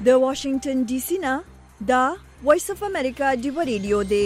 د واشنگټن ډي سي نه دا وایس اف امریکا ډیو ریډیو دی.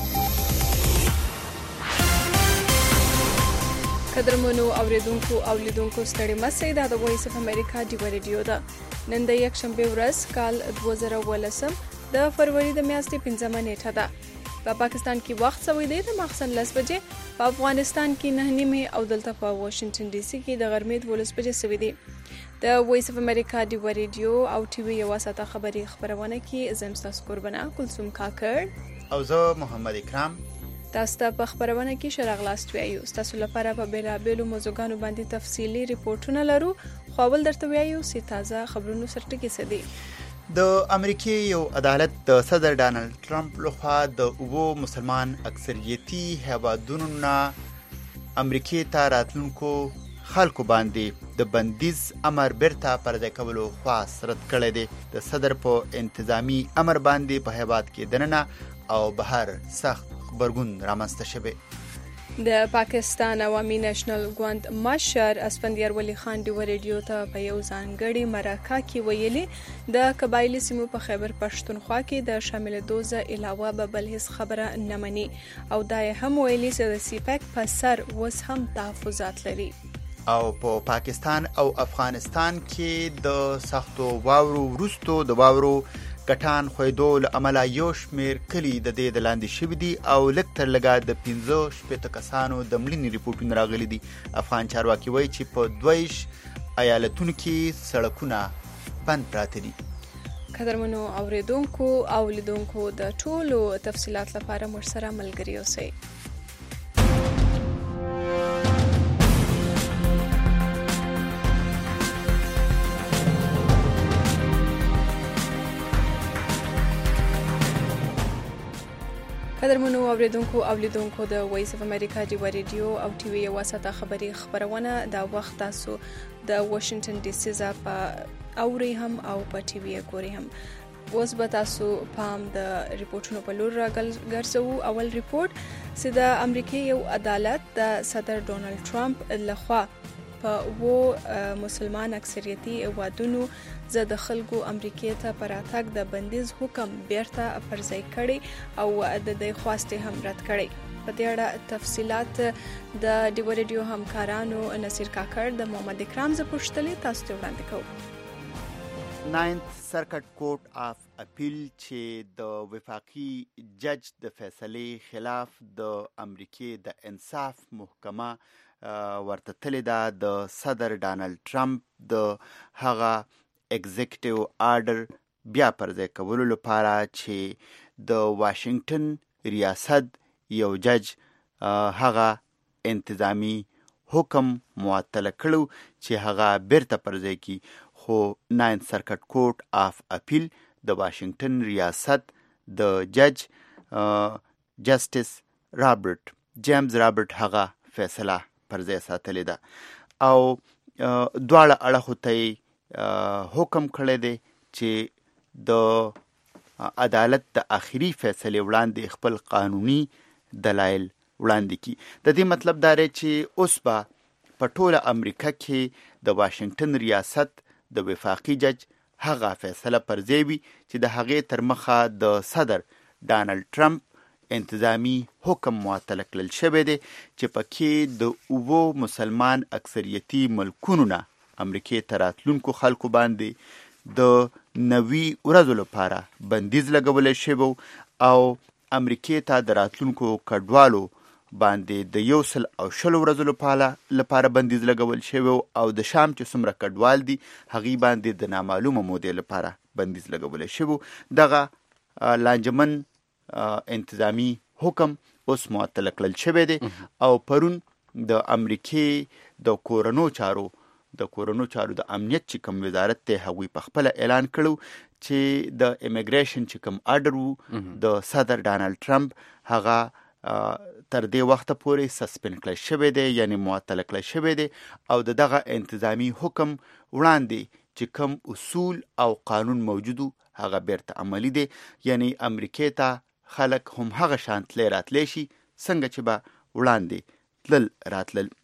قدرمنو اوریدونکو او لیدونکو ستړي مشه دا د وایس اف امریکا ډیو ریډیو ده. نن د یک شنبه ورځ کال 2018 د فروری د میاشتې 15 نیټه ده. په پاکستان کې وخت سوی دی د ماخستن 10 بجې، په افغانستان کې 9:30 او دلته په واشنگټن ډي سي کې د غرمې 12 بجې سوی دی. د وایس اف امریکا ډیو ریډیو او ټي وي یو ساته خبري خبرونه کې زم تاسو قربانه کلثوم کاکړ او زه محمد اکرام تاسو ته په خبرونه کې شرغلاست ویایو. تاسو لپاره په بیلابېلو موضوعاتو باندې تفصیلی ریپورتونه لرو، خو ول درته ویایو چې تازه خبرونو سره ټکی سدي. د امریکای یو عدالت د صدر ډانلډ ټرمپ لخوا د اوو مسلمان اکثریتي هیوادونو نه امریکای ته راتلونکو خلکو باندې د بندیز امر بیرته پرځای کولو خواست رد کړی دی. د صدر په انتظامی امر باندې په هیواد کې دننه او بهر سخت خبرګون رامنځته شوی. د پاکستان عوامي نېشنل ګوند مشر اسفندیار ولی خان ډیو ریډیو ته په یو ځانګړي مرکه کې ویلي د قبایلی سیمو په خیبر پښتونخوا کې د شامل دوزه علاوه به بل هیڅ خبره نه مني او دا هم ویلي چې د سیپک په سر وس هم تحفظات لري. او په پاکستان او افغانستان کې د سختو واورو وروستو د واورو کټان خویدو له امله یو شمیر کلی د دې د لاندې شوي دي او لږ تر لږه د 15 کسانو د مړینې ریپورټونه راغلي دي. افغان چارواکي وایي چې په 22 ایالتونو کې سړکونه بند پراته دي. قدرمنو اوریدونکو او لیدونکو د ټولو تفصيلات لپاره موږ سره ملګري اوسئ. قدرمنو اوریدونکو او لیدونکو د وایس اف امریکا ډیو ریډیو او ټي وي یو ساته خبري خبرونه دا وخت تاسو د واشنگټن ډي سي په اوري هم او په ټي وي ګوري هم. اوس به تاسو پام د ریپورتونو په لور راګرځو. اول ریپورت چې د امریکای یو عدالت د صدر ډونالد ټرمپ لخوا په مسلمان اکثریتي هیوادونو زه د خلکو امریکای ته پر اتاک د بندیز حکم بیرته پرځای کړي او د دې خواسته هم رد کړي. په دې اړه تفصيلات د ډیو ریډیو همکارانو نصیر کاکړ د محمد اکرام ز پوښتلې تاسو ته وړاندې کوم. 9th سرکټ کورټ اف اپیل چې د وفاقي جج د فیصلې خلاف د امریکای د انصاف محکمه ورته تللی دا د صدر ډانلډ ټرمپ د هغه اگزیکټیو آرډر بیا پرځای کولو لپاره چې د واشنگټن ریاست یو جج هغه انتظامی حکم معطل کړو چې هغه بیرته پرځای کی. خو 9th سرکټ کورټ اف اپیل د واشنگټن ریاست د جج جسټس رابرټ جیمز رابرټ هغه فیصله پرځای ساتلې ده او دواړه اړخو ته حکم کړی دی چې د عدالت د آخري فیصلې وړاندې خپل قانوني دلایل وړاندې کی. د دې مطلب دا دی چې اوس به په ټوله امریکا کې د واشنگټن ریاست د وفاقي جج هغه فیصله پرځای وي چې د هغې تر مخه د صدر ډانلډ ټرمپ انتظامی حکم معطل کړل شوی دی چې پکې د اوو مسلمان اکثریتي ملکونو نه امریکای ته راتلونکو خلکو باندې د 90 ورځو لپاره بندیز لګولی شوی او امریکای ته د راتلونکو کډوالو باندې د 120 ورځو لپاره بندیز لګول شوی او د شام چې څومره کډوال دي هغې باندې د نامعلومه مودې لپاره بندیز لګولی شوی. دغه لانجمن انتظامی حکم اوس معطل کړل شوی دی او پرون د امریکای د کورونو چارو د امنیت چې کوم وزارت ته هغوی په خپل اعلان کړو چې د امیګریشن چې کوم آرډر وو د صدر ډانلډ ټرمپ هغه تر دې وخته پورې سسپند کړل شوی دی، یعنی معطل کړل شوی دی او دغه انتظامی حکم وړاندې چې کوم اصول او قانون موجودو هغه بیرته عملی دی. یعنی امریکای ته خلک هم هغه شان تلی راتلی شي څنګه چې به وړاندې تلل راتلل.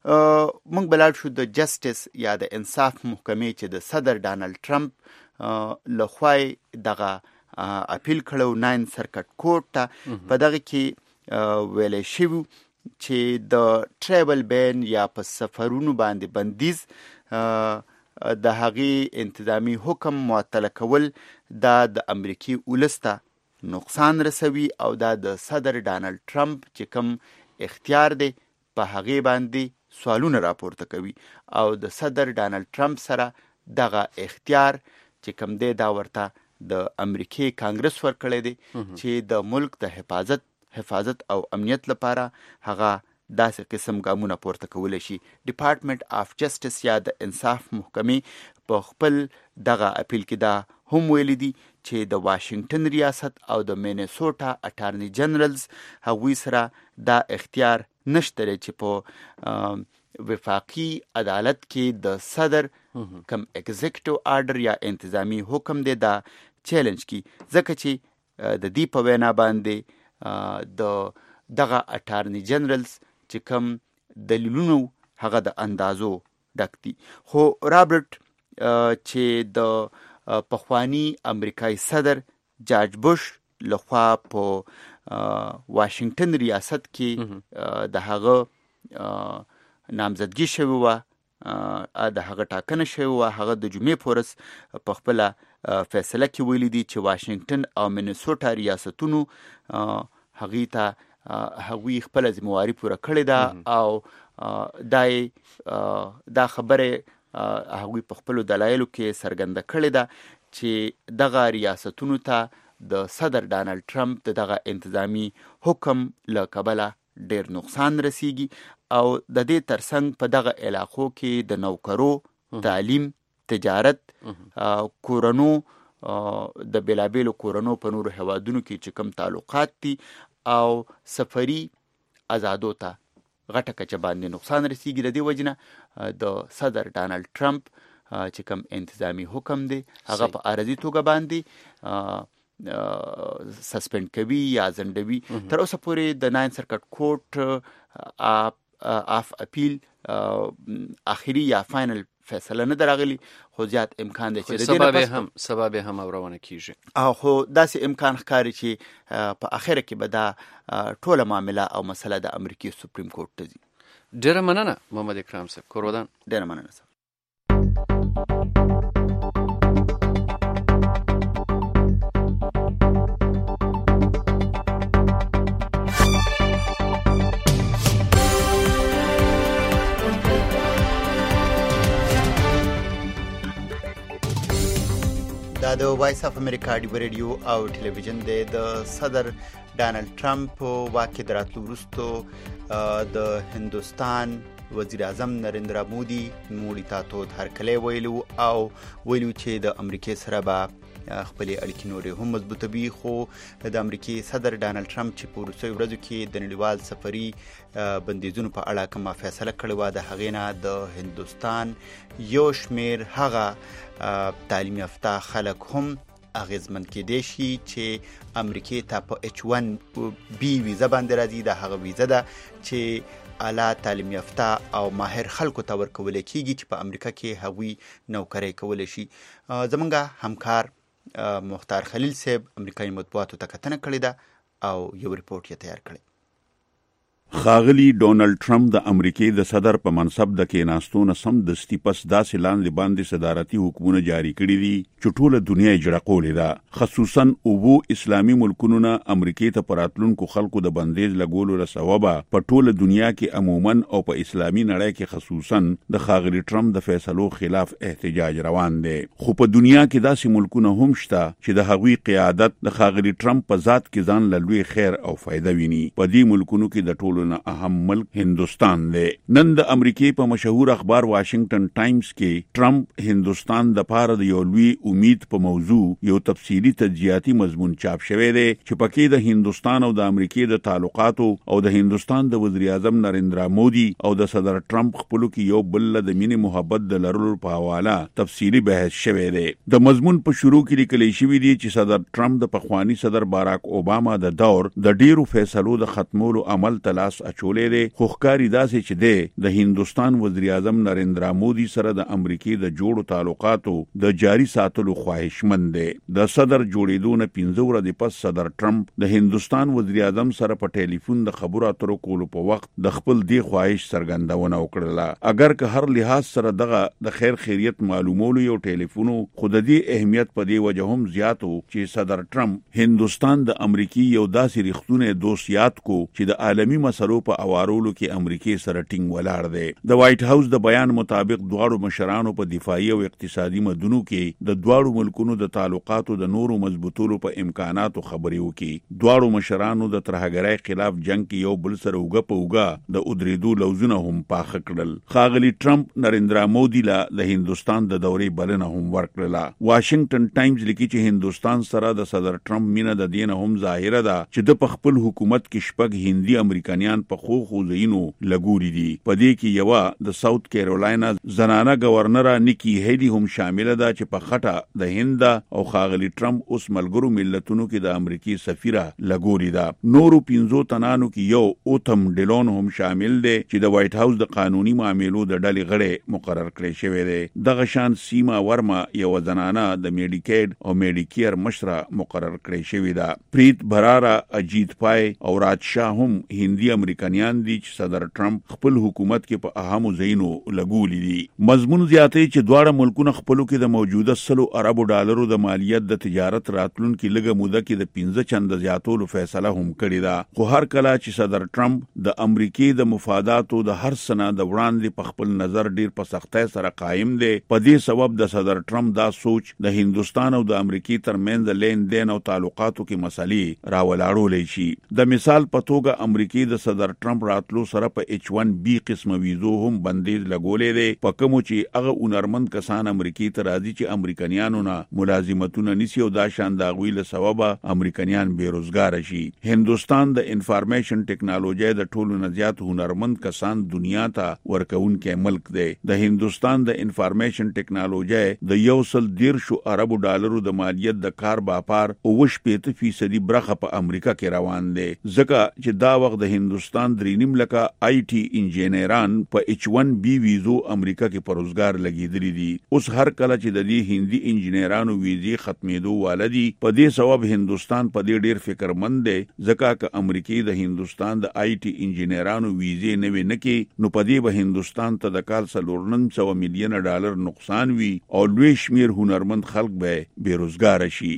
موږ بلاړ شو د جسټس یا د انصاف محکمې چې د صدر ډانلډ ټرمپ لخوای دغه اپیل کړو 9 سرکټ کورټ ته. په دغه کې ویل شوی چې د ټریول بین یا په سفرونو باندې بندیز د هغې انتظامی حکم معطل کول دا د امریکای ولس ته نقصان رسوي او دا د صدر ډانلډ ټرمپ چې کوم اختیار دی په هغې باندې سوالونه راپورته کوي او د صدر ډانلډ ټرمپ سره دغه اختیار چې کوم دی دا ورته د امریکای کانګرس ورکړی دی چې د ملک د حفاظت او امنیت لپاره هغه داسې قسم ګامونه پورته کولی شي. ډپارټمنټ آف جسټس یا د انصاف محکمې په خپل دغه اپیل کې دا هم ویلي دي چې د واشنگټن ریاست او د مینیسوټا اټارنی جنرالز هغوی سره دا اختیار نشته چې په وفاقي عدالت کې د صدر کم ایگزیکټیو آرډر یا انتظامی حکم دی دا چیلنج کی، ځکه چې د دې په وینا باندې دغه اټارنی جنرالز چې کم دلیلونو هغه د اندازو ډک دي. خو رابرټ چې د پخوانی امریکای صدر جارج بوش لخوا په واشنگټن ریاست کې د هغه نامزدګي شوی و، د هغه ټاکنه شوی و، هغه د جمعې په ورځ په خپله فیصله کې ویلي دي چې واشنگټن او مینیسوټا ریاستونو هغې ته هغوی خپله ذمهواري پوره کړې ده او دا خبره هغوی په خپلو دلایلو کې څرګنده کړې ده چې دغه ریاستونو ته د صدر ډانلډ ټرمپ د دغه انتظامی حکم له کبله ډیر نقصان رسیږي او د دې ترڅنګ په دغه علاقو کې د نوکرو، تعلیم، تجارت، کورنو د بیلابیلو کورنو په نورو هیوادونو کې چې کوم تعلقات دي او سفری آزادو ته غټه کچه باندې نقصان رسیږي. د دې وجنه د صدر ډانلډ ټرمپ چې کوم انتظامی حکم دی هغه په عارضي توګه باندې سسپند کوي یا ځنډوي. تر اوسه پورې د 9 سرکټ کورټ آف اپیل آخري یا فاینل فیصله نه درغلی، خو زیات امکان دی چې سبب هم اورونه کیږي خو داسې امکان ښکاري چې په اخره کې به دا ټوله معامله او مسله د امریکای سپریم کورټ ته ځي. ډیره مننه محمد اکرام صاحب. کورودان ډیره مننه صاحب. دا د وایس اف امریکا ډیو ریډیو او ټلویزیون د صدر ډانلډ ټرمپ واکې دراتلو وروسته د هندوستان وزیر اعظم نریندرا مودي موړي ته تود هرکلی ویلو او ویلو چې د امریکای سره به خپلې اړیکې نورې هم مضبوطوي. خو د امریکای صدر ډانلډ ټرمپ چې په وروستیو ورځو کې د نړیوال سفري بندیزونو په اړه کومه فیصله کړې وه، د هغې نه د هندوستان یو شمیر هغه تعلیم یافته خلک هم اغیزمن کېدای شي چې امریکای ته په H1B ویزه باندې راځي. دا هغه ویزه ده چې اعلی تعلیم یافته او ماهر خلکو ته ورکول کېږي چې په امریکا کې هغوی نوکرۍ کولی شي. زمونږ همکار مختار خلیل صاحب امریکایي مطبوعاتو ته کتنه کړې ده او یو ریپورت یې تیار کړی. ښاغلي ډونلډ ټرمپ د امریکای د صدر په منصب د کېناستو نه سمدستي پس داسې لاندې باندې صدارتي حکمونه جاری کړي دي چې ټوله دنیا یې جړقولې ده. خصوصا اوو اسلامي ملکونو نه امریکای ته په راتلونکو خلکو د بندیز لګولو له سببه په ټوله دنیا کې عموما او په اسلامي نړۍ کې خصوصا د ښاغلي ټرمپ د فیصلو خلاف احتجاج روان دی. خو په دنیا کې داسې ملکونه هم شته چې د هغوی قیادت د ښاغلي ټرمپ په ذات کې ځان له لوی خیر او فایده ویني. په دې ملکونو کې د ټولو نه اهم ملک هندوستان دی. نن د امریکای په مشهور اخبار واشنگټن ټایمز کې ټرمپ هندوستان د پاره د یو لوی امید په موضوع یو تفصیلی تجزیاتی مضمون چاپ شوی دی چې پکې د هندوستان او د امریکای د تعلقاتو او د هندوستان د وزیر اعظم نریندرا مودي او د صدر ټرمپ خپلو کې یو بل د مینې محبت د لرلو په حواله تفصیلی بحث شوی دی. د مضمون په شروع کې لیکل شوی دی چې صدر ټرمپ د پخوانی صدر باراک اوباما د دور د ډیرو فیصلو د ختمولو عمل ته لاس لاس اچولې دی خو ښکاري داسې چې د هندستان وزیر اعظم نریندرا مودي سره د امریکای د جوړو تعلقاتو د جاری ساتلو خواهشمند دی د صدر جوړېدو نه 15 ورځې پس صدر ټرمپ د هندستان وزیر اعظم سره په ټلیفون د خبرو اترو کولو په وخت د خپل دی خواهش څرګندونه وکړه اگر که هر لحاظ سره دغه د خیر خیریت معلومولو یو ټلیفون خود دې اهمیت په دې وجه هم زیاتو چې صدر ټرمپ هندستان د امریکای یو داسې رښتونه دوستیات کو چې د عالمی مسلو په اوارولو کې امریکای سره ټینګ ولاړ دی د وایټ هاوس د بیان مطابق دواړو مشرانو په دفاعي او اقتصادي مدونو کې د دواړو ملکونو د تعلقاتو د نورو مضبوطولو په امکاناتو خبرې وکړي دواړو مشرانو د ترهګرۍ خلاف جنگ کې یو بل سره وګه په وګه د ادریدو لوزونه هم پاخه کړل ښاغلي ټرمپ نریندرا مودي لا د هندستان د دورې بلنه هم ورکړه واشنگټن ټایمز لیکي چې هندستان سره د صدر ټرمپ مینه د دین هم ظاهره ده چې د خپل حکومت کې شپږ هندي امریکایان په خو زینو لګوري دي په دې کې یو د ساوث کیرولاینا زنانه گورنر نیکی هیلی هم شامل ده چې په خټه د هند او ښاغلي ټرمپ اوس ملګرو ملتونو کې د امریکای سفیره لګوري ده نورو 15 تنانو کې یو اوتم ډیلون هم شامل دی چې د وایټ هاوس د قانوني معاملو د ډلې غړي مقرر کړی شوی دی دغه شان سیما ورما یو زنانه د میډیکیډ او میډیکیر مشره مقرر کړی شوی ده پریت برارا اجیت پای او راج شاه هم هندي امریکایان دي چې صدر ټرمپ خپل حکومت کې په اهمو ځایونو لګولي دي مضمون زیاتې چې دواړه ملکونه خپلو کې د موجوده 100 اربو ډالرو د مالیت د تجارت راتلونکو لږه موده کې د 15 چنده زیاتولو فیصله هم کړې ده خو هر کله چې صدر ټرمپ د امریکای د مفاداتو د هر سنه د وړاندې په خپل نظر ډیر په سختۍ سره قائم دی په دې سبب د صدر ټرمپ دا سوچ د هندستان او د امریکای ترمنځ لین دین او تعلقاتو کې مسلې راولاړولې شي د مثال په توګه امریکای د صدر ټرمپ راتلو سره په H1B قسم ویزو هم بندیز لګولې دی په کوم چې هغه اونرمند کسان امریکای ته راځي چې امریکایانو نه ملازمتونه نسی او دا شان د غویل سبب امریکایان بیروزګار شي هندستان د انفارمیشن ټیکنالوژي د ټولو نه زیات هنرمند کسان دنیا ته ورکوونکې ملک دی د هندستان د انفارمیشن ټیکنالوژي د 110 اربو ډالرو د مالیت د کار باپار او 80% برخه په امریکا کې روان دی ځکه چې دا وخت د هندستان 3.5 لکه IT انجینران په H1B ویزو امریکا کې په روزګار لګیدلي دي اوس هر کله چې د دې هندي انجینرانو ویزې ختمېدو والدي په دې سبب هندستان په دې ډیر فکرمند دی ځکه چې امریکای د هندستان د IT انجینرانو ویزې نه ونکې نو په دې به هندستان ته د کال 4.9 میلیون ډالر نقصان وي او لوی شمیر هنرمند خلک به بیروزګار شي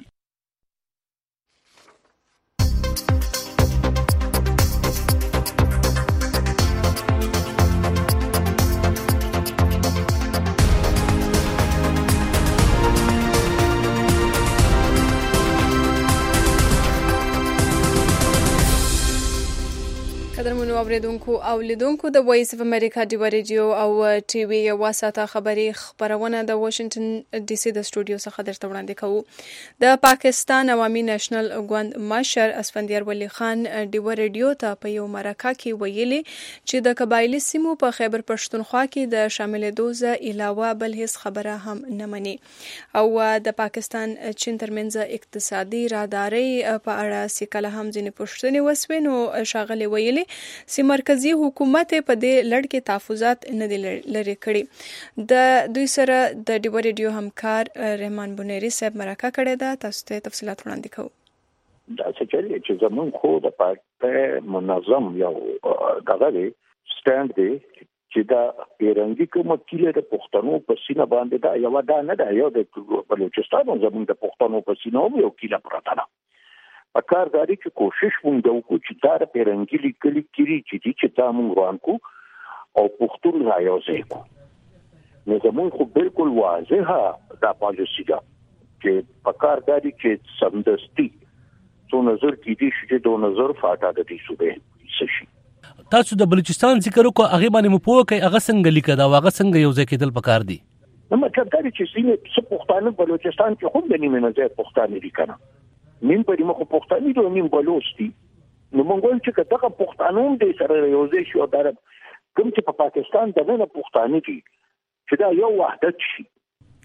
قدرمنو اوریدونکو او لیدونکو د وایس اف امریکا دی ریډیو او ټي وي یو ساته خبرونه د واشنگټن ډي سي د سټوډیو څخه درته وړاندې کوو د پاکستان عوامي نېشنل ګوند مشر اسفندیار ولی خان دی ریډیو ته په یو مرکه کې ویلي چې د قبایلی سیمو په خیبر پښتونخوا کې د شاملېدو ځ علاوه بل هیڅ خبره هم نه مني او د پاکستان چین ترمنځ اقتصادي راداري په اړه سکه هم ځینې پوښتنې وسوي نو شاغلي ویلي چې مرکزی حکومت په دې لړ کې تحفظات نه دي لري کړي د دوی سره د ډیو ریډیو همکار رحمان بنيري صاحب مرکه کړې ده تاسو ته تفصيلات وړاندې کوو دا چې زمون خو د پارت منظم یو دغه سټاند دی چې دا پیرنګي کوم کله د پښتنو په سینه باندې دا یو دا نه دا یو د بلوچستان زمون د پښتنو په سینه یو کله پراته ده اکار داري چې کوشش مونږ وکړو چې دا پیرنګي لیکلي کړي چې تا مونږ روانکو او پښتون رايوځي کو نو زمون خو بالکل واضحه دا پالیسي ده چې اکار داري چې سمدستي څو نظر کې دي چې د نظر فاټا د دې صوبې شي تاسو د بلوچستان ذکر وکړو هغه باندې مو پوه کوي هغه څنګه لیکدا هغه څنګه یو ځکه دل پکار دي نو مطلب دا چې سینې پښتانه بلوچستان کې هم د نیمه نه ځای پښتانه دي کنه نیم په دې مخ پښتاني دي نیم بلوچستي نو مونږ چې دغه پښتانون دې سره یوځای شو دا کوم چې په پاکستان دغه پښتاني دي چې دا یو وحدت شي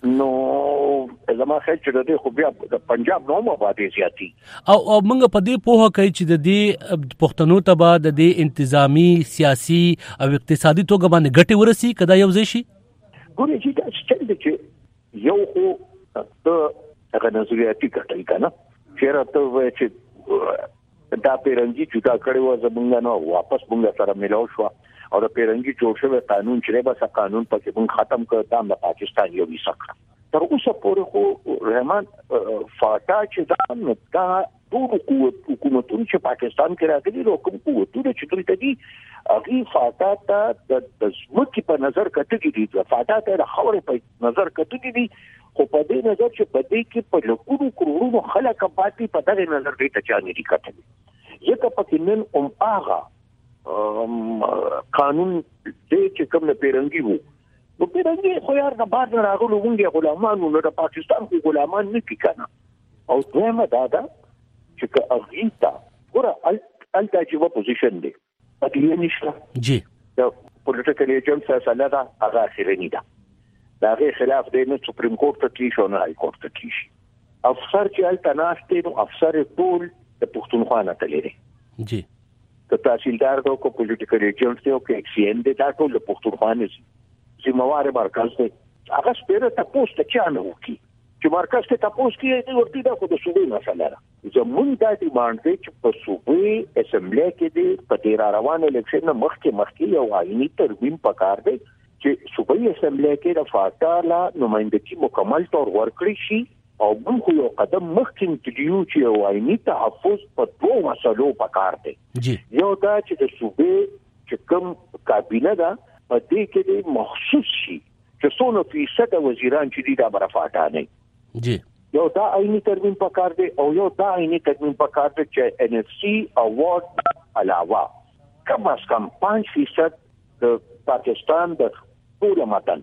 نو زما خیال چې د خو بیا د پنجاب نوم آبادی زیاتی او موږ په دې پوهه کوي چې د دې پښتنو ته به د دې انتظامی سیاسي او اقتصادي توګه باندې ګټه ورسي کدا یو ځای شي ګورې چې دا څه چې یو خو هغه نظریاتي ګټه کنه چیرې ته چې دا پیرنګي جدا کړي و زمونږ نو واپس مونږ سره ملاو شو او د پیرنګي جوړ شوی قانون چې به څه قانون پکې مونږ ختم کړ د پاکستان یو وسکړه تر اوسه پورې خو رحمان فاټا چې دا ټول حکومتونه چې پاکستان کې راغلي نو کوم قوتونه چې دوی ته دي هغه فاټا ته د ځمکې په نظر کتلې دي فاټا ته د خاورې په نظر کتلې دي خو په دې نظر چې په دې کې په لکونو کروڑونو خلک پاتې په دغه نظر دې ته چانه دي کتلې یکه پکې نن هغه قانون دې چې کوم نه پیرنګي وو نو پیرنګي خو یار نه بار نه راغلو مونږه غلامانو نو د پاکستان خو غلامان نه کیکنه او دویمه دا چې اغیتا ګوره الټاجیو پوزیشن دی پدې نشته جی دا پولیټیکل ایجنټ فیصله دا هغه اخیرنی ده دا غي خلاف دی نو سپریم کورټ ته کیږي او های کورټ ته کیږي افسر چې التناشته نو افسر ټول د پښتونخوا نه تللی جی د تحصیلدار د کو پولیټیکل ایجنټ دی او کې ایکس این دی دا ټول د پښتونخوا نه ذمہوار مرکز دی هغه سپیره تاسو ته چانه وکي چې مرکز ته تاسو کې ورته دا خو د صوبې مسله ده زمون دا ډیماند دی چې په صوبې اسمبلی کې دی په تیر روان الیکشن مخکې یو آئینی ترمیم پکار دی چې صوبې اسمبلی کې د فاټالا نمائندګي مکمل تور ورکړي شي او موږ یو قدم مخکې تلو چې یو آئینی تحفظ په دوه مسلو پکار دی یو دا چې د صوبې چې کوم کابینه ده په دې کې د مخصوص شي چې څونه فیصد وزیران چې دي دا برفاټا نه جی یو دا آئینی ترمیم پکار دی او یو دا آئینی ترمیم پکار دی چې ان اف سی اوارد علاوه کم از کم 5% د پاکستان د ټول متن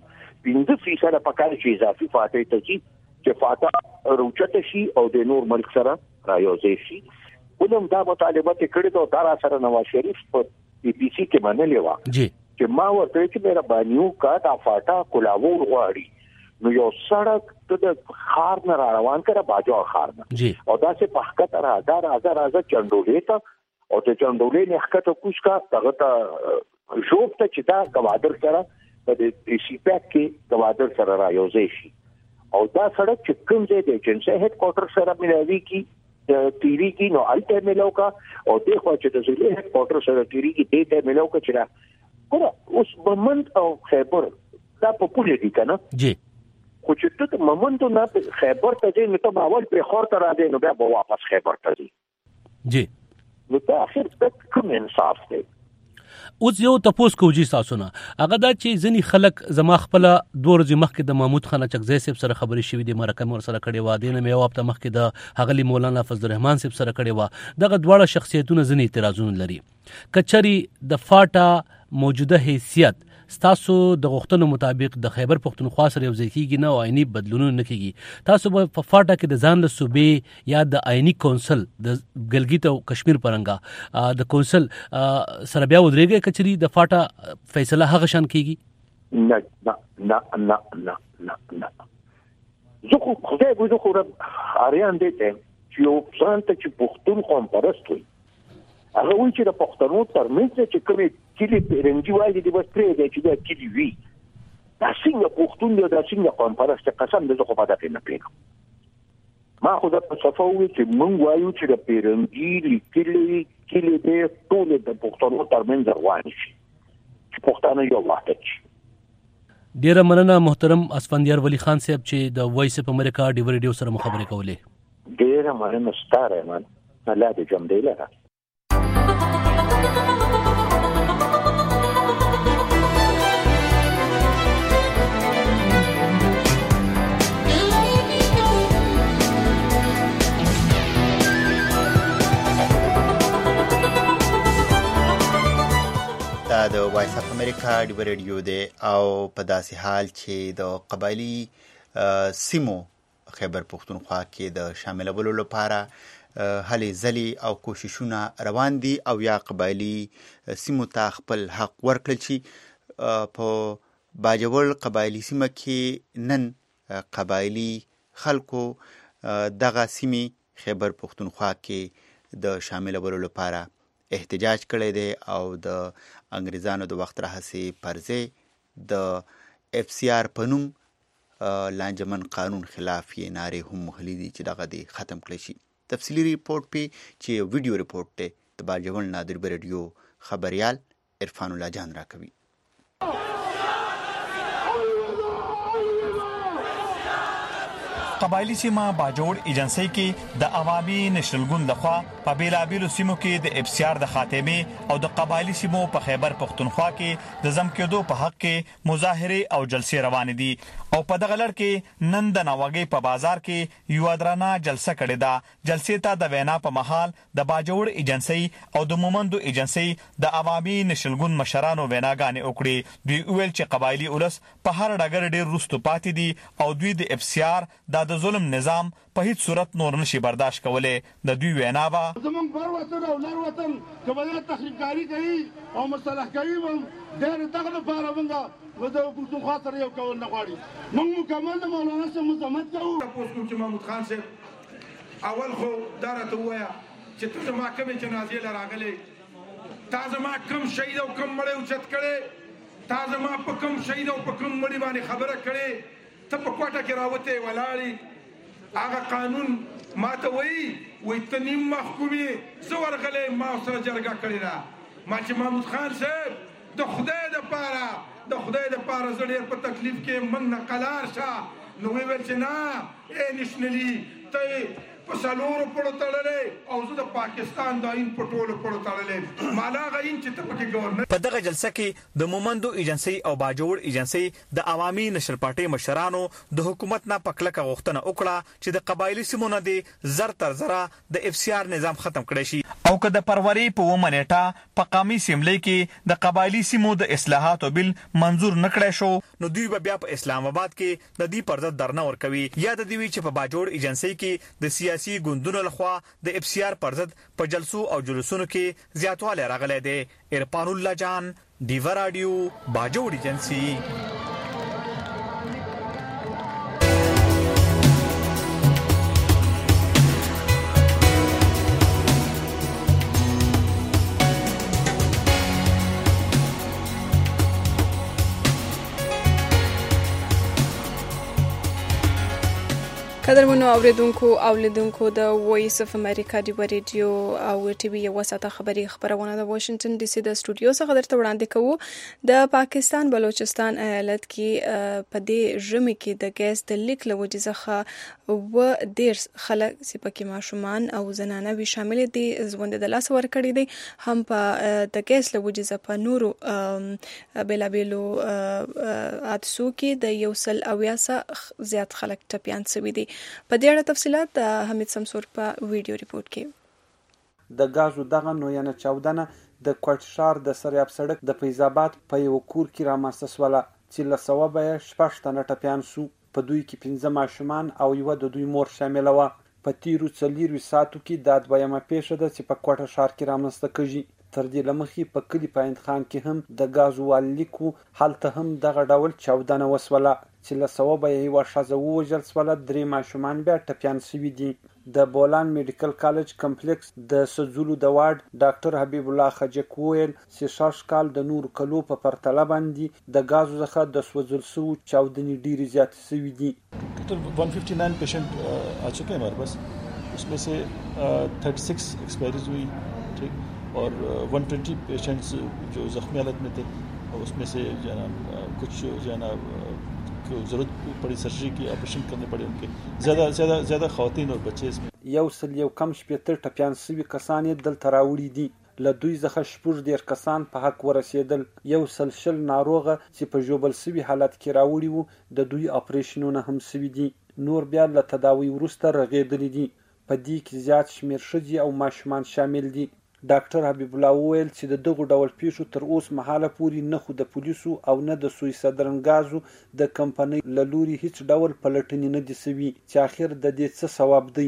5% پکار شي اضافي فاتحه ته چې فاتحه روچته شي او د نور ملک سره رايوځي شي ولوم دا مطالبه کړې دا را سره نواز شریف په پی پی سی کې باندې لیوا جی چې ما ورته چې میرا بانیو کا دا فاټا کولاور غواړي نو یو سړک ته د خار نه روان کړه باجو خار نه جی او دا چې په حقیقت راځه چندولې ته او ته چندولې نه حقیقت کوش کا دغه ته جوړ ته چې دا گوادر سره په دې سی پیک کې گوادر سره رايوځي شي او دا سړک چې کوم ځای دی چې هډ کوارټر سره ملوي کی تیری کی نو الټه ملو کا او دغه چې د زلې هډ کوارټر سره تیری کی دې ته ملو کا چې ګوره اوس بمند او خیبر دا په پوله دي کنه جی خو چې ته ممند نه خیبر ته ځې نو ته اول په خور ته راځې نو بیا به واپس خیبر ته ځې جی نو ته اخر څه کوم انصاف دی اوس یو تاسو کوجی تاسو نه هغه دا چې ځنی خلک زما خپل دور ځ مخ کې د محمود خان چکزی صاحب سره خبرې شوې دي مرکه مر سره کړي و دي نه مې وخت مخ کې د هغلی مولانا فضل الرحمن صاحب سره کړي و دغه دواړه شخصیتونه ځنی اعتراضونه لري کچري د فاټا موجوده حیثیت تاسو د غوښتنو مطابق د خیبر پښتونخوا سره یو ځای کیږي نه او آئینی بدلونونه نه کیږي تاسو په فاټا کې د ځان له صوبې یا د آئینی کونسل د ګلګیت او کشمیر پرنګا د کونسل سره بیا ودرېږي کچري د فاټا فیصله هغه شان کیږي نه زه خو رب اریان دي چې یو ځان ته چې پښتون قوم پرست وي هغه وایي چې د پښتنو ترمنځ چې کومې کلی پیرنګي وایي د بس پرې دی چې دا کلی وي دا څنګه پښتون دی دا څنګه قوم پرست قسم دې خو پاتې نه پیګم ما خو دا په صفه وایي چې مونږ وایو چې د پیرنګي کلی دې ټول د پښتنو ترمنځ روان شي چې پښتانه یو وحدت شي ډیره مننه محترم اسفندیار ولی خان صاحب چې د وایس اف امریکا ډیو ریډیو سره مخابره کولې ډیره مننه ستاره من الله دې جام دی لره د وایس اف امریکا ډیو ریډیو دی او په داسې حال چې د قبایلی سیمو خیبر پښتونخوا کې د شاملولو لپاره هلې ځلې او کوششونه روان دي او یا قبایلی سیمو ته خپل حق ورکړل شي په باجوړ قبایلی سیمه کې نن قبایلی خلکو دغه سیمې خیبر پختونخوا کې د شاملولو لپاره احتجاج کړی دی او د انګریزانو د وخت راهیسې پرځې د FCR په نوم لانجمن قانون خلاف یې نارې هم وهلې دي چې دغه دې ختم کړی شي. تفصیلي ریپورت پې چې ویډیو ریپورت دی د باجوړ نادر ریډیو خبریال عرفان الله جان راکوي. قبایلی سیمه باجوړ ایجنسی کې د عوامي نشنل ګوند لخوا په بیلابیلو سیمو کې د FCR د خاتمه او د قبایلی سیمو په خیبر پختونخوا کې د زم کېدو په حق کې مظاهره او جلسې روان دي او په دغه لړ کې نن د ناوګي په بازار کې یو درانه جلسه کړې ده. جلسې ته د وینا په محل د باجوړ ایجنسی او د مومندو ایجنسی د عوامي نشنل ګوند مشرانو ویناګانې وکړې. دوی ویل چې قبایلی اولس په هر ډګر ډېر رستو پاتې دي او دوی د FCR د ظلم نظام په هیڅ صورت نور نشي برداشت کولای. د دوی وینا وا زمون پر وطن او لر وطن کبه تخریبکاری کوي او مصالح کوي ډېر دغه لپاره موږ د پښتونخوا سره یو کول نه غواړي. موږ مکمل د مولانا څخه مزاحمت کوو. تاسو کوم چې محمود خان صاحب اول خو دارته وایا چې ته محکمې جنازې لراغلې تاسو ما کم شهید او کم مړ او چت کړي تاسو ما په کم شهید او په کم مړ باندې خبره کړي ته په کوټه کې راوته ولاړی هغه قانون ماته وی تنیم محکومي زور غلې ما سره جرګه کړی را ما چې محمود خان صاحب د خدای د پاره زړه په تکلیف کې من نقلار شه نو ویل چې نه اے نشنلی ته په سالورو پړو تړلې او زه د پاکستان د عین پټولو پړو تړلې مالا غین چې ته پکې گورنر. په دغه جلسه کې د مومندو ایجنسی او باجوړ ایجنسی د عوامي نشر پارټي مشرانو د حکومت نه پکلکه غوښتنه وکړه چې د قبایلی سیمو نه دي زر تر زره د FCR نظام ختم کړي شي او که د پروري په ومنېټه په قومي سیملې کې د قبایلی سیمو د اصلاحاتو بل منظور نکړای شو نو دوی بیا په اسلام آباد کې د دې پر ضد درنه ورکوي. یا د دوی چې په باجوړ ایجنسی کې د سیاسي ګوندونو لخوا د FCR پر ضد په جلسو او جلوسونو کې زیاتوالی راغلی دی. عرفان الله جان ډیوا رادیو باجوړ ایجنسی. قدرمنو اوریدونکو او لیدونکو د وایس اف امریکا دی ریډیو او ټي وي یو ساته خبرونه د واشنگټن ډي سي د سټوډیو څخه درته وړاندې کوو. د پاکستان بلوچستان ایالت کې په دې ژمي کې د ګیس د لیک له وجې څخه و ډیر خلک چې پکې ماشومان او زنانه وی شامل دي ژوند د لاس ور کړی دي هم په د ګیس له وجې په نورو بلابلو حادثو کې د یو سل اویاسه زیات خلک ټپيان شوي دي. په دې اړه تفصيلات د حمید سمسور په ویډیو ریپورت کې. د غازو دغه نوینه چاودنه د کوټ شهر د سریاب سړک د فیض آباد په یو کور کې رامنځته شوله چې له سوابه شپږ تنه ټپیان شو. په دوی کې 15 ماشومان او یو د دوی مور شامل و. په تیرو 4 ساعتو کې د دویمه پیښه ده چې په کوټ شهر کې رامنځته کیږي. تر دې لمخې په کلی پایند خان کې هم د غازو والیکو هلته هم دغه ډول چاودنه وسوله چې له سوابه یې وشازه وژل شوله. 3 ماشومان بیا ټپیان شوي دي. د بولان میډیکل کالج کمپلیکس د سزولو د وارد ډاکټر حبیب الله خجک ویل چې 6 کال د نور کلو په پرتله باندې د غازو څخه د سوځل سو چاودنې ډېری زیات شوي دي. 159 patient आ चुके हैं हमारे पास, उसमें से 36 एक्सपायरीज हुई, ठीक, और 120 पेशेंट्स जो जख्मी हालत में थे उसमें से जो है ना कुछ जो है ना जरूरत पड़ी सर्जरी की, ऑपरेशन करने पड़े उनके. ज़्यादा ख़वातीन और बच्चे इसमें. یو سل یو کم شپېته ټپیان شوي کسان یې دلته راوړي دي. له دوی څخه 14 کسان په حق ورسېدل. یو سل شل ناروغه چې په ژوبل شوي حالت کې راوړي وو د دوی اپریشنونه هم شوي دي. نور بیا له تداوی وروسته رغېدلي دي. په دې کې زیات شمېر ښځې او ماشومان شامل دي. ډاکټر حبیب الله وویل چې د دغو ډول پیښو تر اوسه مهاله پورې نه خو د پولیسو او نه د سوی صدرن غازو د کمپنۍ له لوري هیڅ ډول پلټنې نه دي شوي چې اخر د دې څه ثواب دی.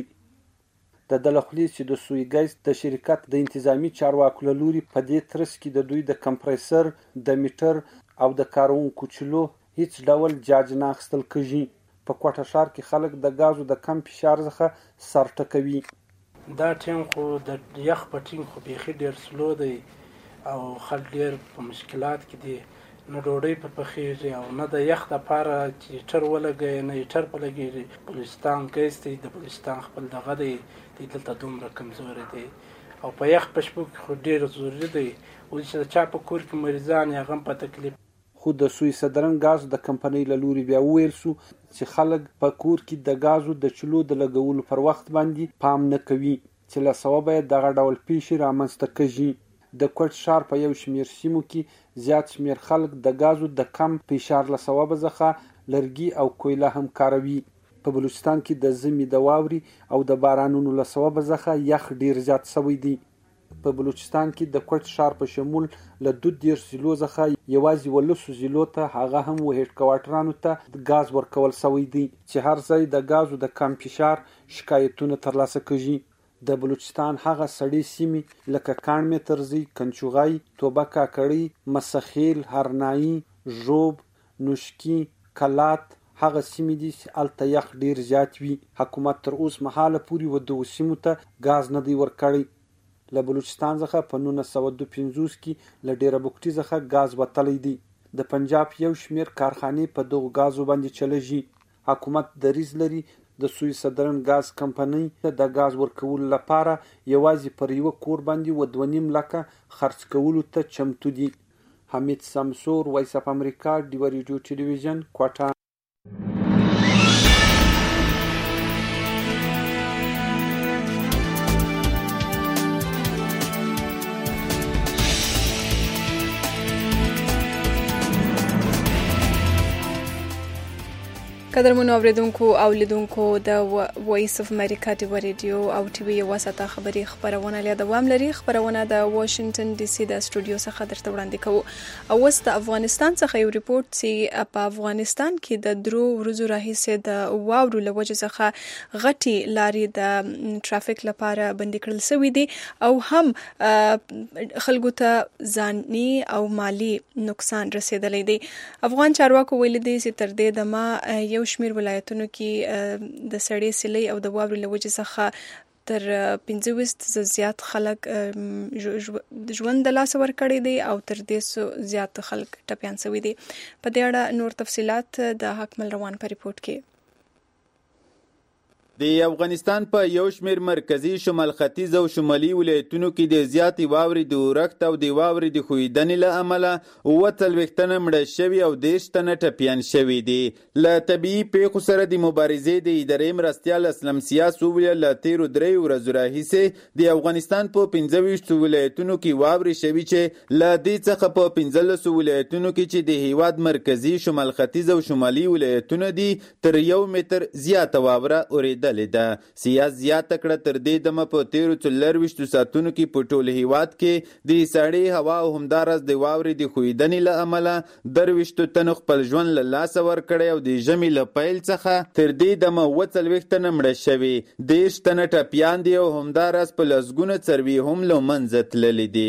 د دلخلي چې د سوی ګیس د شرکت د انتظامی چارواکو له لوري په دې ترڅ کې د دوی د کمپریسر د میټر او د کارونکو چلو هیڅ ډول جاج نه اخیستل کیږي. په کوټه ښار کې خلک د غازو د کم فشار څخه سر ټکوي. دا ټیم خو د یخ په ټیم خو بیخي ډېر سلو دی او خلک ډېر په مشکلات کې دي، نه ډوډۍ په پخېږي او نه د یخ دپاره چې هیټر ولګوي نه هیټر په لګېږي. بلوچستان ګیس دی، د بلوچستان خپل دغه دی دلته دومره کمزوری دی او په یخ په شپو کې خو ډېر ضروري دی. اوس چې د چا په کور کې مریضان یې هغه هم په تکلیف. خو د سویسدرن غاز د کمپنۍ له لوري بیا وویل سو چې خلک په کور کې د غازو د چلو د لګولو پر وخت باندې پام نه کوي چې له سببه یې دغه ډول پیښې رامنځته کېږي. د کوټ ښار په یو شمېر سیمو کې زیات شمېر خلک د غازو د کم فشار له سببه څخه لرګي او کویله هم کاروي. په بلوچستان کې د ژمي د واورې او د بارانونو له سببه څخه یخ ډیر زیات شوی دی. په بلوچستان کې د کوټ ښار په شمول له 2 ضلعو څخه یوازې 13 ضلعو ته هغه هم هیډ کوارټرانو ته غاز ورکول شوی دی چې هر ځای د غازو د کم فشار شکایتونه ترلاسه کوي. د بلوچستان هغه سړې سیمې لکه کان مترزی، کنچوغای، توبه کاکړی، مسخیل، هرنایی، ژوب، نوشکی، کلات هغه سیمې دي چې هلته یخ ډیر زیات وي. حکومت تر اوس مهاله پورې ودغو سیمو ته غاز نه دی ورکړی. له بلوچستان څخه په 1952 کې له ډیره بوکټي څخه غاز وتلی دی. د پنجاب یو شمېر کارخانې په دغو غازو باندې چلیږي. حکومت دریځ لري د سویسدرن غاز کمپنۍ د غاز ورکولو لپاره یوازې پر یو کور باندې 2.5 لکه خرڅ کولو ته چمتو دي. حمید سمسور، وایس اف امریکا، ډیو ریډیو ټلویزیون، کوټه. قدرمنو اوریدونکو او لیدونکو د وایس اف امریکا ډیو ریډیو او ټي وي واسطه خبري خبرونه له دوام لري. خبرونه د واشنگټن ډي سي د استودیو څخه درته وړاندې کوو. او وست افغانستان څخه یو ریپورت چې په افغانستان کې د 3 ورځو راهیسې د واورو له وجې څخه غټي لاري د ټرافیک لپاره بندي کړل شوې دي او هم خلکو ته ځاني او مالی نقصان رسیدلی دی. افغان چارواکو ویلي دي چې تر دې دمه یو شمیر ولایتونو کې د سړې سیلۍ او د واورې له وجې څخه تر 25 زیات خلک ژوند د لاسه ورکړی دی او تر 200 زیات خلک ټپیان شوي دي. په دې اړه نور تفصيلات د حکمل روان په ریپورت کې. د افغانستان په یو شمیر مرکزی شمال ختیځ او شمالي ولایتونو کې د زیاتې واورې د اورښت او د واورې د ښویدنې له امله 40 تنه مړه شوي او 10 تنه ټپیان شوي دي. له طبیعي پیښو سره د مبارزې د ادارې مرستیال اسلم سیاس وویل له تیرو 3 ورځو راهیسې د افغانستان په 25 ولایتونو کې واورې شوي چې له دې څخه په 15 ولایتونو کې چې د هیواد مرکزی شمال ختیځ او شمالي ولایتونه دي تر 1 متر زیاته واوره اورېده. سیاست زیاته کړه تر دې دمه په 13 ساعتونو کې په ټول هیواد کې د سړې هوا او همدارس د واورې د ښویدنې له امله 23 تنو خپل ژوند له لاسه ورکړی او د ژمي له پیل څخه تر دې دمه 40 تنه مړه شوي، 10 تنه ټپیان دي او همدارس په لسګونه څاروي هم له منځه تللي دي.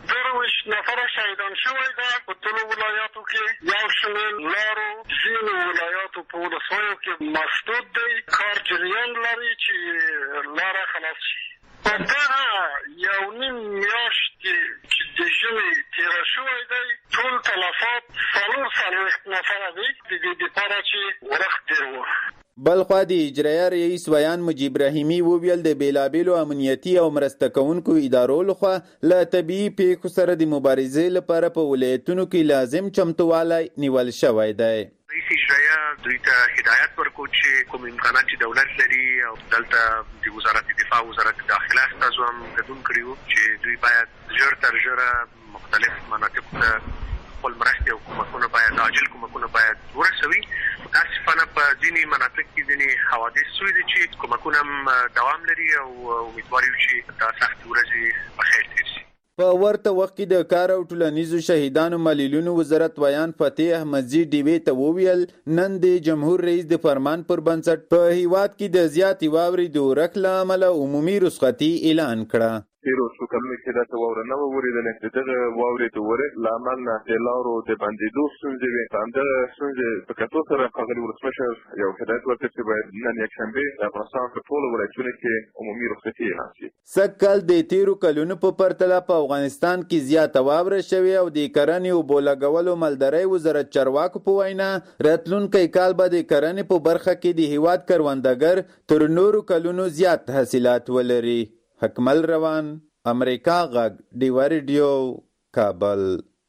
نفره شهیدان شوی ده په ټولو ولایاتو کې. یو شمېر لارو ځینو ولایاتو په ولسوالیو کې مسدود دی، کار جریان لري چې لاره خلاص شي. په دغه 1.5 میاشتې چې د ژمي تېره شوی دی ټول تلفات 40 نفره دي د دې دپاره چې ورښت ډېر و. بلخوا د اجرایه رئیس ویان مجیب رحیمي وویل د بیلابیلو امنیتي او مرسته کوونکو ادارو لخوا له طبیعي پیښو سره د مبارزې لپاره په ولایتونو کې لازم چمتووالی نیول شوی دی. رئیس اجرایه دوی ته هدایت ورکړ چې کوم امکانات چې دولت لري او دلته د وزارت دفاع وزارت داخله استازو هم ګډون کړي وو چې دوی باید ژر تر ژره مختلف مناطقو ته خپل مرستې او کومکونه باید عاجل کومکونه باید ورسوي. متاسفانه په ځینې مناطق کې ځینې حوادث شوي دي چې کومکونه هم دوام لري او امیدوار یو چې دا سختې ورځې په خیر تېر شي. په ورته وخت کې د کار او ټولنیزو شهیدانو معلولینو وزارت ویان فتح احمدزي ډیوې ته وویل نن د جمهور رئیس د فرمان پر بنسټ په هیواد کې د زیاتې واورې د اورښت له امله عمومي رخصتي اعلان کړه. تیرو څو کلونو کې داسې واوره نه وه ورېدلې. د دغه واورې د ورېد له امل نه د لارو د بندېدو ستونزې وې. همدغه ستونزې په کتو سره ښاغلي ولسمشر یو هدایت ورکړ چې باید نن یکشنبې د افغانستان په ټولو ولایتونو کې عمومي رخصتي اعلان شي. سږ کال د تیرو کلونو په پرتله په افغانستان کې زیاته واوره شوې او د کرنې اوبو لګولو مالدارۍ وزارت چارواکو په وینا راتلونکی کال به د کرنې په برخه کې د هیواد کروندګر تر نورو کلونو زیات حاصلات ولري. حکمل روان، امریکا غږ، ډیوا ریډیو، کابل.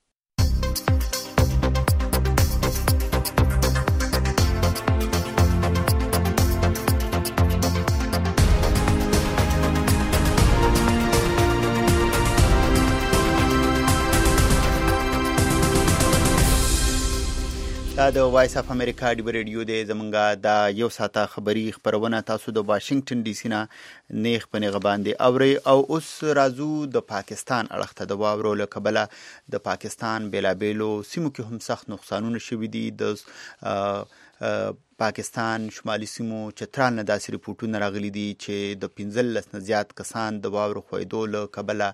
دا د وایس اف امریکا ډیوا ریډیو دی. زمونږه د یو ساعته خبری خبرونه تاسو د واشنگټن ډي سي نه نیغ په نیغه باندې اوري. او اوس راځو د پاکستان اړخ ته. د واورو له کبله د پاکستان بیلابیلو سیمو کې هم سخت نقصانونه شوي دي. د پاکستان شمالي سیمو چترال نه داسې ریپورټونه راغلي دي چې د 15 نه زیات کسان د واورو ښویدو له کبله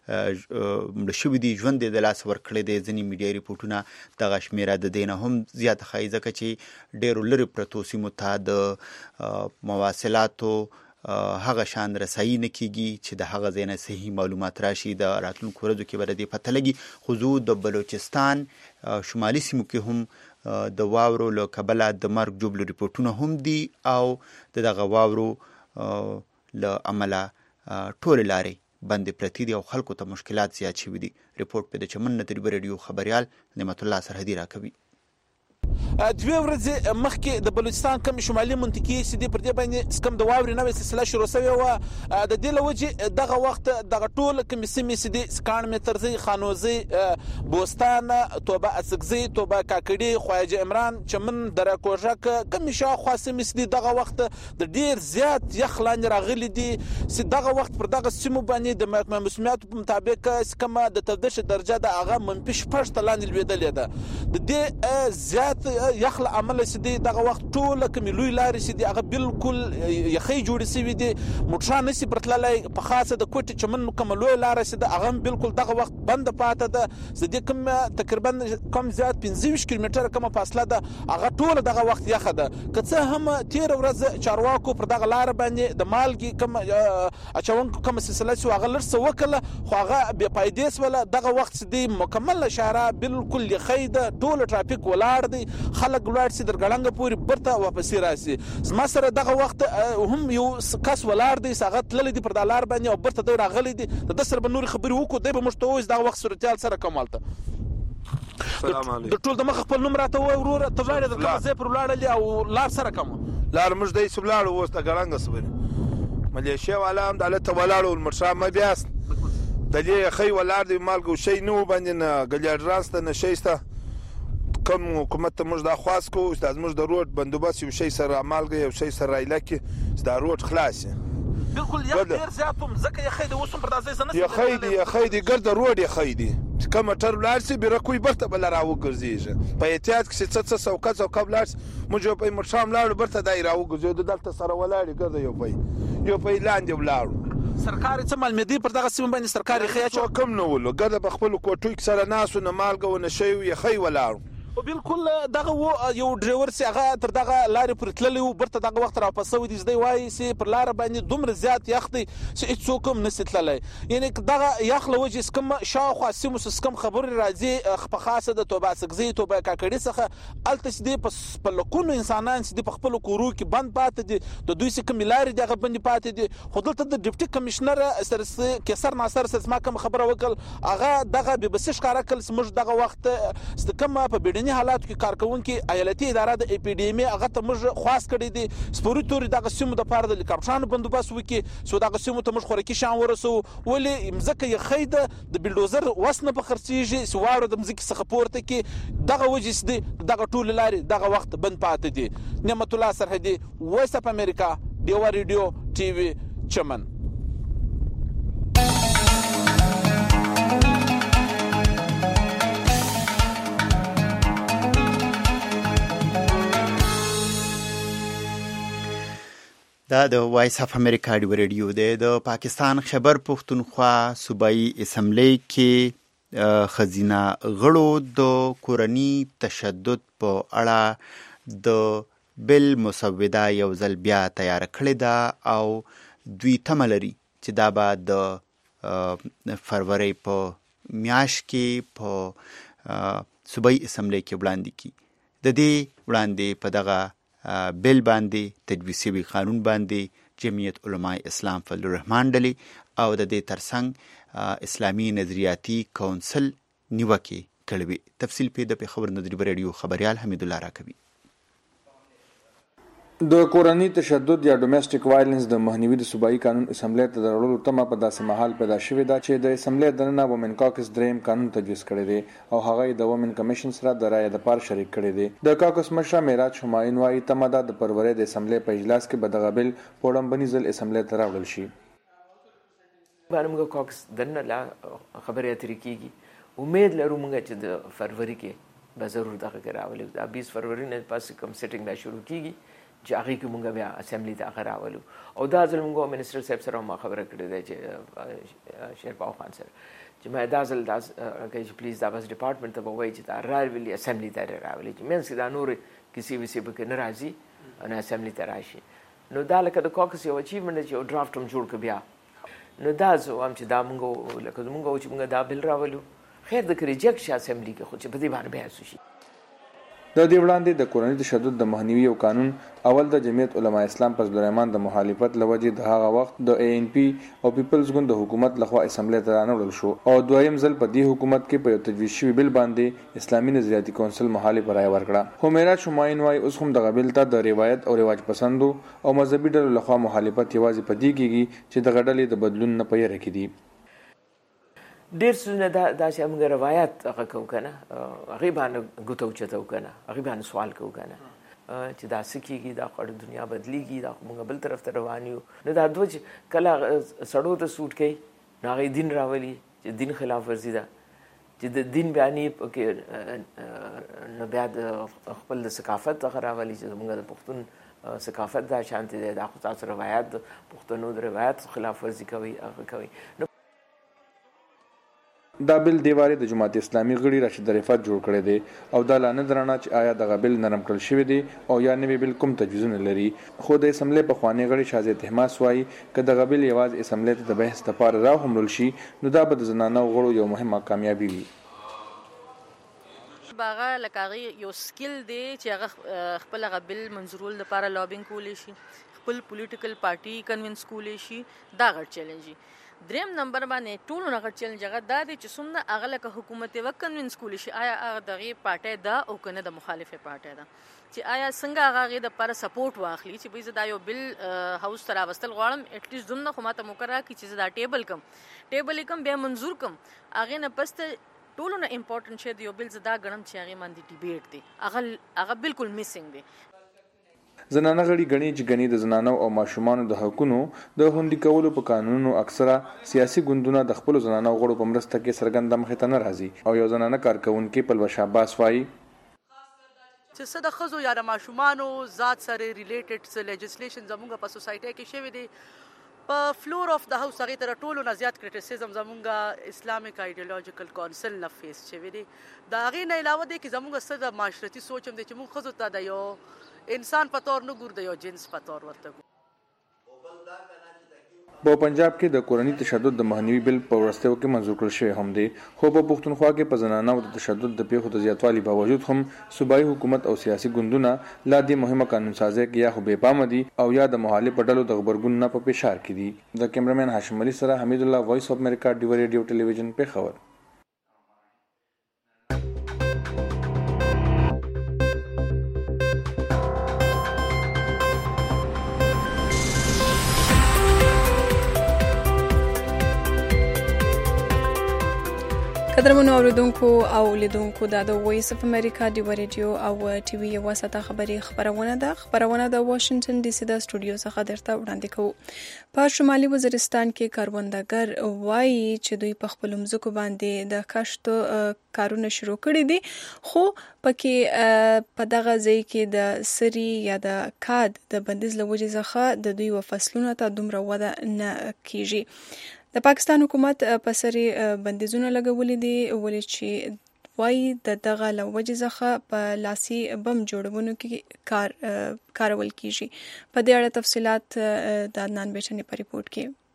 مړه شوي دي، ژوند یې د لاس ورکړی دی. ځینې میډیایي ریپورټونه دغه شمېره د دې نه هم زیاته ښایي، ځکه چې ډېرو لرې پرتو سیمو ته د مواصلاتو هغه شان رسایي نه کیږي چې د هغه ځای نه صحیح معلومات راشي. د راتلونکو ورځو کې به د دې پته لګي. خو زه د بلوچستان شمالي سیمو کې هم د واورو له کبله د مرګ جوړلو ریپورټونه هم دي او دغه واورو له امله ټولې لارې بندې پرتې دي او خلکو ته مشکلات زیات شوي دي. ریپورټ په د چمن نه د ډیوا ریډیو خبریال نعمت الله سرحدي راکوي. دوه ورځې مخکې د بلوچستان کم شمالي منطقې سیدي پر دې باندې سکم د واورې نوې سلسله شروع شوې و. د دې لوجه دغه وخت دغه ټول کم سیمې سیدي سکان مترزي، خانوزي، بوستان، توبه اسګزي، توبه کاکړي، خواجه عمران، چمن، دره کوژک، کم شاوخوا سیمې سیدي دغه وخت د ډیر زیات یخ لاندې راغلي دي. چې دغه وخت پر دغه سیمو باندې د محکمه موسمیاتو په مطابق سکم د تودوخې درجه د هغه -6 ته لاندې لوېدلې ده. د دې زیات یخ له عمله سیدي دغه وخت ټول کوم لوی لارې سیدي هغه بالکل یخي جوړې سوي دي. موټران نشي پرتللی، په خاصه د کوټې چمن کوم لوی لارې سیدي هغه بالکل دغه وخت بند پاته ده. زدي کوم تقریبا کم زیات 25 کیلومتره کوم فاصله ده هغه ټول دغه وخت یخه ده. که څه هم تیر ورځ چارواکو پر دغه لار باندې د مالګي کوم اچونکو کوم سلسله سو هغه لرسه وکړه، خو هغه بې فائدې سوله. دغه وخت سیدي مکمل اشاره بالکل یخي ده، ټول ټرافیک ولاړ دی، خلک ولاړ سي درګړنګ پوری برته واپس راسي. زما سره دغه وخت هم یو کس ولاړ دی، ساغت تللی دی پر دلار باندې او برته دی راغلی دی. د سر بنوري خبري وکړو دی به مشته وځ دغه وخت صورتحال سره کومالته. سلام علیکم. د ټول د مخ خپل نوم راته وای ورور ته ولاړ د کوم ځای پر ولاړلی او لار سره کوم لار موږ دای سبلاړ وو ست ګړنګ سبري مليشیا والا هم دلته ولاړ او مرشا ما بیاست د دې خی ولاړ دی مالګو شي نو باندې نه ګلیر راسته نشيسته کوم حکومت موږ د خواس کو استاد موږ د روډ بندوبست یو شي سره مالګه یو شي سره ایلکه د روډ خلاص بالکل یو ډیر زیاتوم زکه یخې د وسم پر داسې سنت یخې دی ګرد روډ یخې دی کوم تر لارسي بیرکوي برته بل راو ګرځيږي په احتیاط کې څه څوکات او قبلات موږ په مرشام لاړ برته دای راو ګرځي دلته سره ولاړ ګرځي یو په لاندې ولاړ سرکاري څه ملمدي پر دغه سیمه باندې سرکاري خیا کم نه ولو ګرد په خپل کوټوي سره ناسو نه مالګه و نه شي یخې ولاړ بالکل دغه یو ډرایور سي هغه تر دغه لارې پر تللی و برته دغه وخت را پسوي دي زده وای سي پر لار باندې دومره زیات یخ دي چې هیڅ کوم نشي تللی یعنی دغه یخ لوجه سکم شاوخوا سیمو سکم خبر راځي په خاصه د توبه سګزي توبه کاکړي څخه التس دي په لکونو انسانان چې په خپل کورو کې بند پاتې دي د دوی سکم لارې دغه بند پاتې دي خو دلته د ډیپټي کمشنر سره کسر ناصر سره ما کوم خبره وکړ هغه دغه به بس ښکارا کل سمج دغه وخت ستکم په بډنی حالات کې کارکونکو ایالتي اداره د اپیډیمي هغه ته موږ خاص کړی دي سپوري توري دغه سیمو د پاره د کارپشان بندوبست وکي سو دغه سیمو ته موږ خورکی شان ورسو ولې مزکه یې خیده د بلډوزر وسنه په خرڅیږي سوارو د مزکی څخه پورته کې دغه وجه دي دغه ټول لاري دغه وخت بند پاتې دي نعمت الله سرحدي وایس اف امریکا ډیوا ریډیو ټي وي چمن دا د وایس اف امریکا ډیو ریډیو دی. د پاکستان خیبر پختونخوا صوبایي اسمبلی کې خزینه غړو د کورني تشدد په اړه د بل مسوده یو ځل بیا تیار کړې ده او دوی تمه لري چې دا به د فروری په میاشت کې په صوبایي اسمبلی کې وړاندې کړي. د دې وړاندې په دغه بل باندې تجویز شوي قانون باندې جمعیت علماء اسلام فضل الرحمن ډلې او د دې ترڅنګ اسلامي نظریاتي کونسل نیوکې کړې وې. تفصیل په د خبر نظری ریډیو خبريال حمید الله راکوي. د کورني تشدد یا ډومېسټک وایلنس د مخنیوي د صوبایي قانون اسمبلی ته د راوړلو تمه په داسې مهال پیدا شوې ده چې د اسمبلی دننه وومن کاکس دریم قانون تجویز کړی دی او هغه د وومن کمیشن سره د رایې لپاره شریک کړی دی. د کاکس مشره معراج همایون وايي تمه ده د فروری د اسمبلی په اجلاس کې به دغه بل په وړاندې ځل اسمبلی ته راوړل شي. موږ کاکس دننه لا خبرې اترې کیږي. امید لرو موږ چې د فروری کې به ضرور دغه راولو. د 20 فروری نه پس کوم سیټینګ دا شروع کیږي چې هغه کې مونږ بیا اسمبلی ته راولو او دا ځل مونږ منسټر صاحب سره ما خبره کړې ده چې شیرپاو خان سره چې ما دا ځل دا چې پلیز دا بس ډپارټمنټ ته وایي چې دا راولي اسمبلی ته راولي چې مینس دا نور کسی وسی به کې ناراضي ان اسمبلی ته راشي. نو دا لکه د کاکس یو اچیومنت چې یو ډرافټ هم جوړ ک بیا نو دا زه هم چې دا مونږ لکه مونږ چې مونږ دا بل راولو خیر د ریجیکټ شي اسمبلی کې خو چې په دې باندې بحث وشي. د دې وړاندې د کورني تشدد د مخنیوي او قانون اول د جمعیت علماء اسلام فضل الرحمن د مخالفت لوجې د هغه وخت د ANC او پیپلز ګوند د حکومت لخوا اسمبلی ته رانوړل شو او دویم ځل په دې حکومت کې په یو تجویز شوي بل باندې اسلامي نظریاتي کونسل مخالف رائے ورکړه. همایرا شماین وايي اوس هم د غبل ته د روایت او رواج پسندو او مذهبي ډلو لخوا مخالفت یوازې په دې کېږي چې د غډلې د بدلون نه پیره کړي. ډیر څه دا چې موږ روایت هغه کوو کنه هغه باندې ګوتو چتو کنه هغه باندې سوال کوو کنه چې دا سکیږي دا خړ دنیا بدلیږي دا موږ بل طرف ته روان یو. نو دا دوی کله سړو ته سوټ کوي هغه دین راولي چې دین خلاف ورزي ده چې د دین بیانې کې نو بیا د خپل د ثقافت هغه راولي چې موږ د پښتون ثقافت دا شانتي ده دا خو تاسو روایت پښتنو د روایت خلاف ورزي کوي هغه کوي. دا بل دیواره د جماعت اسلامي غړي راشد رفعت جوړ کړی دی او دا لانه درانه چې آیا دغه بل نرم کړل شوی دی او یا نوی بل کوم تجویزونه لري. خو د اسمبلی په خوانی غړي شازه تهماس وايي ک دغه بل یواز اسمبلی ته د بحث لپاره راوړل شي نو دا به د زنانه غړو یو مهمه کامیابی وي. باغه لکه یو سکیل دی چې هغه خپل غبل منظورول لپاره لابینګ کولی شي خپل پولیټیکل پارټي کنوینس کولی شي دا غټ چیلنج. دریم نمبر باندې ټولو نه غټ چیلنج هغه دا دی چې څومره هغه لکه حکومت یې کنوینس کولی شي آیا هغه دغه پارټي ده او کنه د مخالفه پارټي ده چې آیا څنګه هغه د پر سپورټ واخلي چې به زدا یو بل هاوس تر واستل غواړم اټ لیست دومره خو ماته مقرره کی چې زدا ټیبل کم بیا منظور کم هغه نه پسته ټولو نه امپورټنت شی دی یو بل زدا غنم چې هغه باندې ډیبیټ دی هغه بالکل میسینګ دی. زنانه غړي غني چې غني د زنانو او ماشومان د حقوقو د هوندي کولو په قانونو اکثره سیاسي ګوندونه د خپل زنانو غړو په مرسته کې سرګند مخه ته نه راځي او یو زنانه کارکونکو په شاباس وایي چې څه د خزو یا د ماشومانو ذات سره ریلیټډ څه لیجسلیشن زموږ په سوسایټي کې شوی دی په فلور اف د هاوس هغه تر ټولو نه زیات کریټیسیزم زموږ اسلامیک ایډیولوژیکل کونسل نه فیس شوی دی. دا هغه نه علاوه دی چې زموږ سره د معاشرتي سوچ هم دی چې موږ خزو ته د یو انسان په تور نه ګور دی یو جنس په تور ورته. په پنجاب کې د کورني تشدد د مخنیوي بل په ورستیو کې منظور کړل شوی هم دی خو په پښتونخوا کې په زنانو د تشدد د پیښو د زیاتوالي باوجود هم صوبایي حکومت او سیاسي ګوندونه لا دې مهمه قانون سازي کې یا خو بې پام دي او یا د مخالف ډلو د خبرګون نه په فشار کې دي. د کیمرمن هاشم علي سره حمید الله وایس اف امریکا ډیو ریډیو ټلویزیون په خبر. قدرمنو اوریدونکو او لیدونکو دا د وایس اف امریکا دی ریډیو او ټي وي یو ساته خبرونه د واشنگټن ډي سي د سټوډیو څخه درته وړاندې کوو. په شمالي وزیرستان کې کاروندګر وایي چې دوی په خپل مځکو باندې د کښت کارونه شروع کړي دي، خو پکې په دغه ځای کې د سری یا د کاد د بندیز له وجې څخه د دوی فصلونو ته دومره وده نه کیږي. د پاکستان حکومت په سری بندیزونه لګولې دي، ولې چې وایي د دغه له وجې څخه په لاسي بم جوړونو کې کارول کیږي. په دې اړه تفصیلات د عدنان بیچنې په ریپورت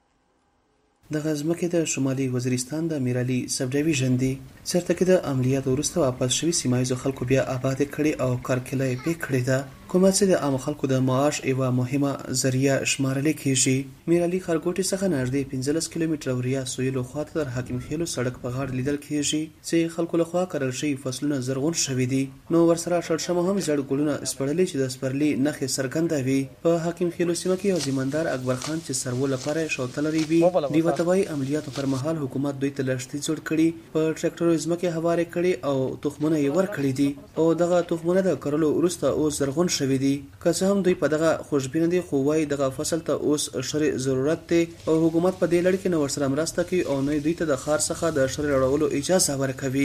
کې. د غزمکې د شمالي وزیرستان د میرالي سب ډیویژن دی چرته کې د عملیاتو وروسته واپس شوي سیمایزو خلکو بیا آباد کړي او کارکله یې پې کړې ده، کومه چې د عام خلکو د معاش یوه مهمه ذریعه شمارل کیږي. میرالي ښارګوټي څخه نږدې 15 کیلومتره وریا سویلو خواته تر حاکم خیلو سړک په غاړه لیدل کیږي چې خلکو لخوا کرل شوي فصلونه زرغون شوي دي، نو ورسره شړشمو هم زړ ګلونه سپړلي چې د سپرلي نښې څرګنده وي. په حاکم خیلو سیمه کې یو زمیندار اکبر خان چې سرو لپاره شوتل لري وي د وتوای عملیاتو پر مهال حکومت دوی ته لښتي جوړ کړي، په ټریکټرو ځمکې هوارې کړي او تخمونه یې ورکړي دي او دغه تخمونه د کرلو وروسته اوس زرغون شوي دي. هم دوی په دغه خوشبینه دي، خو وايي دغه فصل ته اوس شرې ضرورت دی او حکومت په دې لړ کې نو ورسره مرسته کوي او نه دوی ته د ښار څخه د شرې راوړلو اجازه ورکوي.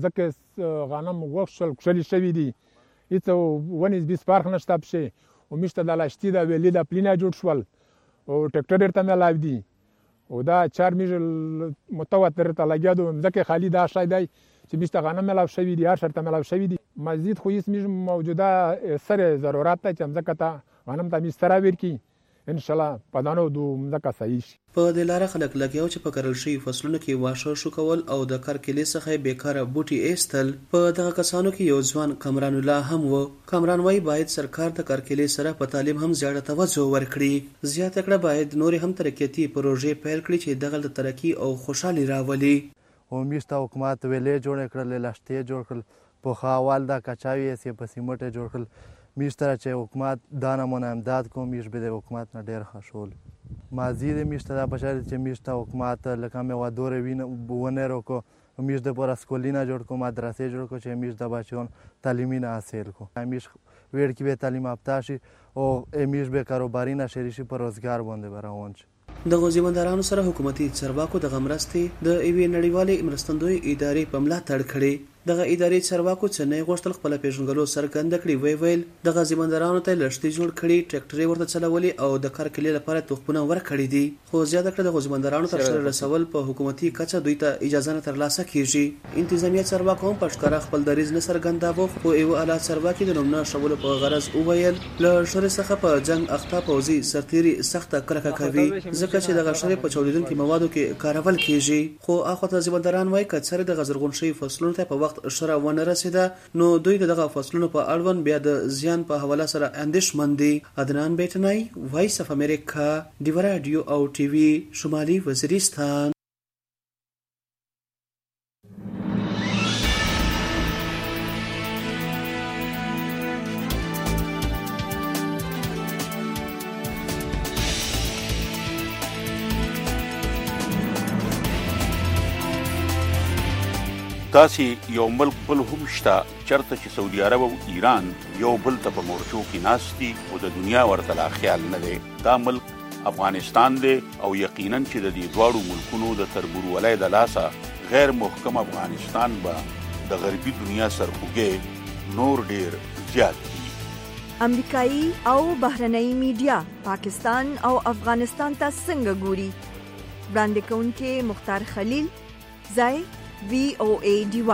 ځکه غنم وښل کښلي شوي دي، هېڅ ونې بیس فرق نشته پشې او میشته د لاشتي د ویلې د پلینه جوړ شول او ټریکټر ورته میلاو دي او دا 4 میږ متوتر ته لګیا دو ځکه خالی دا شای دی چې بیسته غنم ملاو شوي دي، هر شرط ملاو شوي دي. مزید خو هیڅ میږ موجوده سره ضرورت ته چې مځکه ته غنم ته میستره ورکي ان شاء الله په دانو دو مځکه صحیح شي. په دې لاره خلک لګیاو چې په کرل شوي فصلونو کې واښه شو کول او د کارکلې څخه بیکاره بوټي ایستل. په دغه کسانو کې یو ځوان کامران الله هم و. کامران وایي باید سرکار د کارکلې سره په تعلیم هم زیاته توجه ورکړي، زیاته کړه باید نور هم ترقیاتي پروژې پیل کړي چې دغه د ترقي او خوشحالي راولي. او میشته حکومت ویلې جوړ کړل، لاشتي جوړ کړل، په خاوال دا کچاوی سی په سیمټه جوړ کړل. میشته چې حکومت دا نمونه امداد کوم میش به د حکومت نه ډیر خوشحال مازی د میشته دا بشر چې میشته حکومت لکه مې ودور ونه روکو میش د پر اسکولینا جوړ کو مدرسې جوړ کو چې میش د بچون تعلیمي نه حاصل کو میش ویړ کې به تعلیم یافته شي او میش به کاروباري نه شي په روزګار باندې براون شي. د غوزیمندارانو سره حکومتي چارواکو د غمرستې د ایوي نړیوالې مرستندوی ادارې په ملاتړ کړي. دغه ادارې چارواکو چې نه غوښتل خپل پیژنګلو څرګنده کړي، ویل د غوزیمندارانو ته لښتي جوړ کړي، ټریکټر ورته چلولي او د کارکلې لپاره تخمونه ورکړي دي، خو زیاته کړه د غوزیمندارانو تر سره رسول په حکومتي کچه دوی ته اجازه نه ترلاسه کیږي. انتظامیه چارواکو هم په ښکاره خپل دریځ نه څرګنداوه، خو یو اعلی چارواکي د نومونه شولو په غرض وویل له شر څخه په جنگ اخته پوځي سرتیري سخته کرکه کوي ځکه چې دغه شر په چولیدونکو موادو کې کارول کیږي. خو اخوته ځمنداران وایي کڅره د غزرغون شوی فصلونو ته په وخت شر ونه رسیده نو دوی دغه فصلونو په اړوند بیا د زیان په حواله سره اندېښمن دي. عدنان بیٹنای، وایس اف امریکا، دی رادیو او ټي وي، شمالي وزیرستان. داسې یو ملک بل هم شته چرته چې سعودي عرب او ایران یو بل ته په مورچو کې ناست دي او د دنیا ورته لا خیال نه دی. دا ملک افغانستان دی او یقینا چې د دې دواړو ملکونو د تربورولۍ د لاسه غیر محکم افغانستان به د غربي دنیا سرخوږی نور ډیر زیات دي. امریکایي او بهرنۍ میډیا پاکستان او افغانستان ته څنګه ګوري؟ وړاندې کوونکې مختار خلیل، ځای VOA دیوا.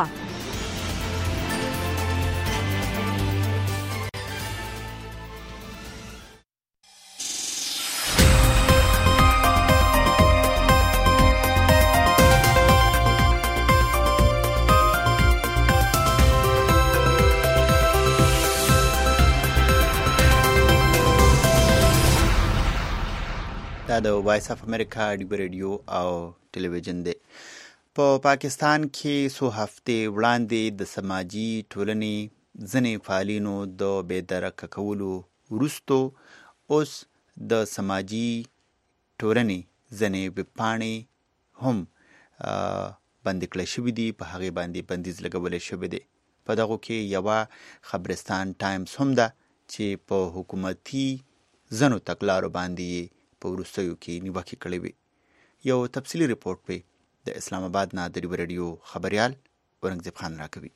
دا د وایس اف امریکا دی ریډیو او ټلویزیون دی. په پاکستان کې څو هفتې وړاندې د سماجی ټولنې ځینې فعالینو د بېدرکه کولو وروستو اوس د سماجی ټولنې ځینې ویبپاڼې هم بند کړی شوي دي، په هغې باندې بندیز لګولی شوی دی. په دغو کې یوه خبرستان ټایمز هم ده چې په حکومتي ځنو تګلارو باندې په وروستیو کې نیوکې کړې وي. یو تفصیلي ریپورټ په د اسلام آباد نه د ریډیو خبریال اورنګزیب خان راکوي.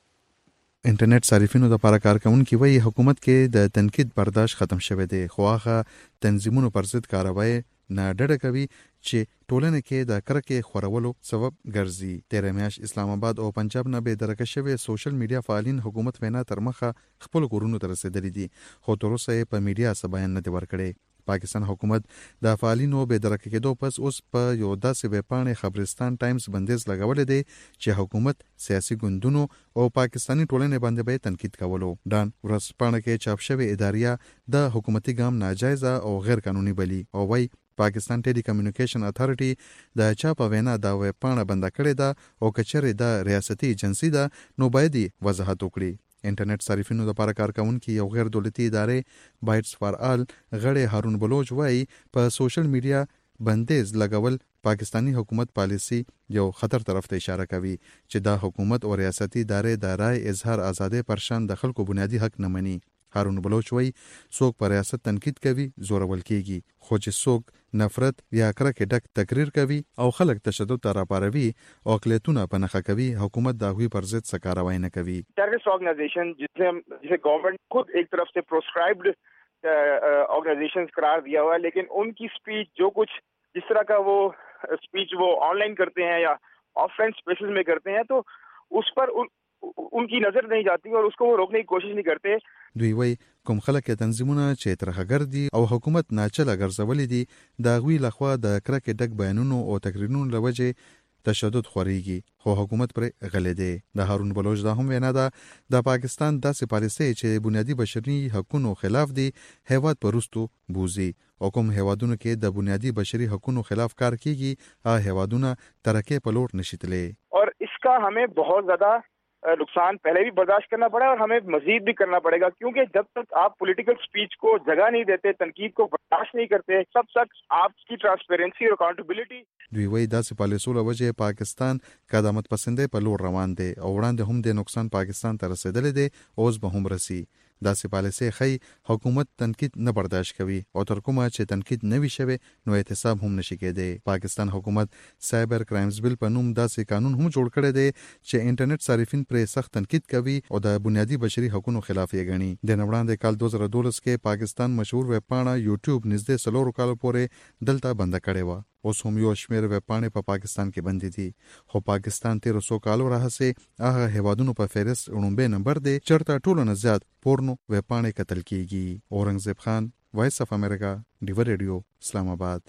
انټرنیټ صارفینو د لپاره کارکونکي وایي حکومت کې د تنقید برداشت ختم شوی دی، خو هغه تنظیمونو پر ضد کاروایی نه ډډه کوي چې ټولنه کې د کرکې خورولو سبب ګرځي. تیره میاشت اسلام آباد او پنجاب نه به درکه شوی سوشل میډیا فعالین حکومت وینا تر مخه خپل کورونو ته رسیدلي دي، خو تر اوسه په میډیا څه بیان نه دی ورکړی. پاکستان حکومت د فعالینو به درکه کېدو پس اوس په یو داسې ویبپاڼې خبرستان ټایمز بندیز لګولی دی چې حکومت سیاسي ګوندونو او پاکستانی ټولنې باندې به تنقید کولو. ډان ورځپاڼه کې چاپ شوې اداریه د حکومتي ګام ناجایزه او غیر قانوني بلی او وایي پاکستان ټیلی کمیونیکیشن اتھارټي د چا په وینا دا ویبپاڼه بنده کړې ده او که چېرې دا ریاستي ایجنسي ده نو باید وضاحت وکړي. انټرنیټ صارفینو لپاره کارکونکي یو غیر دولتي ادارې بایټس فار آل غړی هارون بلوچ وایي په سوشل میډیا بندیز لګول پاکستانی حکومت پالیسی یو خطر طرف ته اشاره کوي چې دا حکومت او ریاستي ادارې د رای اظهار ازادۍ پر شان د خلکو بنیادی حق نه مني. هارون بلوچ وایي څوک په ریاست تنقید کوي زورول کیږي، خو چې څوک نفرت یا کرکې ډک تقریر کوي او خلک تشدد ته راپاروي او اقلیتونه په نښه کوي، حکومت د هغوی پر ضد څه کاروایی نه کوي. टेररिस्ट ऑर्गेनाइजेशन जिसे गवर्नमेंट खुद एक तरफ से प्रोस्क्राइब्ड ऑर्गेनाइजेशंस करार दिया हुआ है, लेकिन उनकी स्पीच जो कुछ जिस तरह का वो स्पीच वो ऑनलाइन करते हैं या ऑफलाइन स्पेसेस में करते हैं तो उस पर उनकी नजर नहीं जाती और उसको वो रोकने की कोशिश नहीं करते. دوی وایي کوم خلک تنظیمونه چې ترهګر دي او حکومت ناچله ګرځولي دي د هغوی لخوا د کرکې ډک بیانونو او تقریرونو له وجې تشدد خورېږي، خو حکومت پرې غلی دی. د هارون بلوچ دا هم وینا ده د پاکستان داسې پالیسۍ چې بنیادي بشري حقونو خلاف دي هیواد په وروستو بوزي او کوم هیوادونو کې د بنیادي بشري حقونو خلاف کار کیږي هغه هیوادونه ترقۍ په لور نشي تللی. और इसका हमें बहुत ज्यादा नुकसान पहले भी बर्दाश्त करना पड़ा और हमें मजीद भी करना पड़ेगा, क्योंकि जब तक आप पॉलिटिकल स्पीच को जगह नहीं देते, तनकीद को बर्दाश्त नहीं करते, तब तक आपकी ट्रांसपेरेंसी और accountability. دوی وایي داسې پالیسو له وجې پاکستان قدامت پسندۍ په لور روان دی او وړاندې هم د نقصان پاکستان ته رسېدلی دی، اوس به هم رسي. داسې پالیسۍ ښیي حکومت تنقید نه برداشت کوي او تر کومه چې تنقید نه وي شوی نو احتساب هم نشي کېدی. پاکستان حکومت سایبر کرایمز بل په نوم داسې قانون هم جوړ کړی دی چې انټرنیټ صارفین پرې سخت تنقید کوي او د بنیادي بشري حقونو خلاف یې ګڼي. د نه وړاندې کال 2012 کې پاکستان مشهور ویبپاڼه یوټیوب نږدې 4 کالو پورې دلته بنده کړې وه. اوس هم یو شمېر ویبپاڼې په پاکستان کې بندې دي، خو پاکستان 1300 کالو راهیسې هغه هیوادونو په فهرست لومړی نمبر دی چېرته ټولو نه زیات پورنو ویبپاڼې کتل کیږي. اورنګزیب خان، وایس اف امریکا، ډیور ریډیو، اسلام آباد.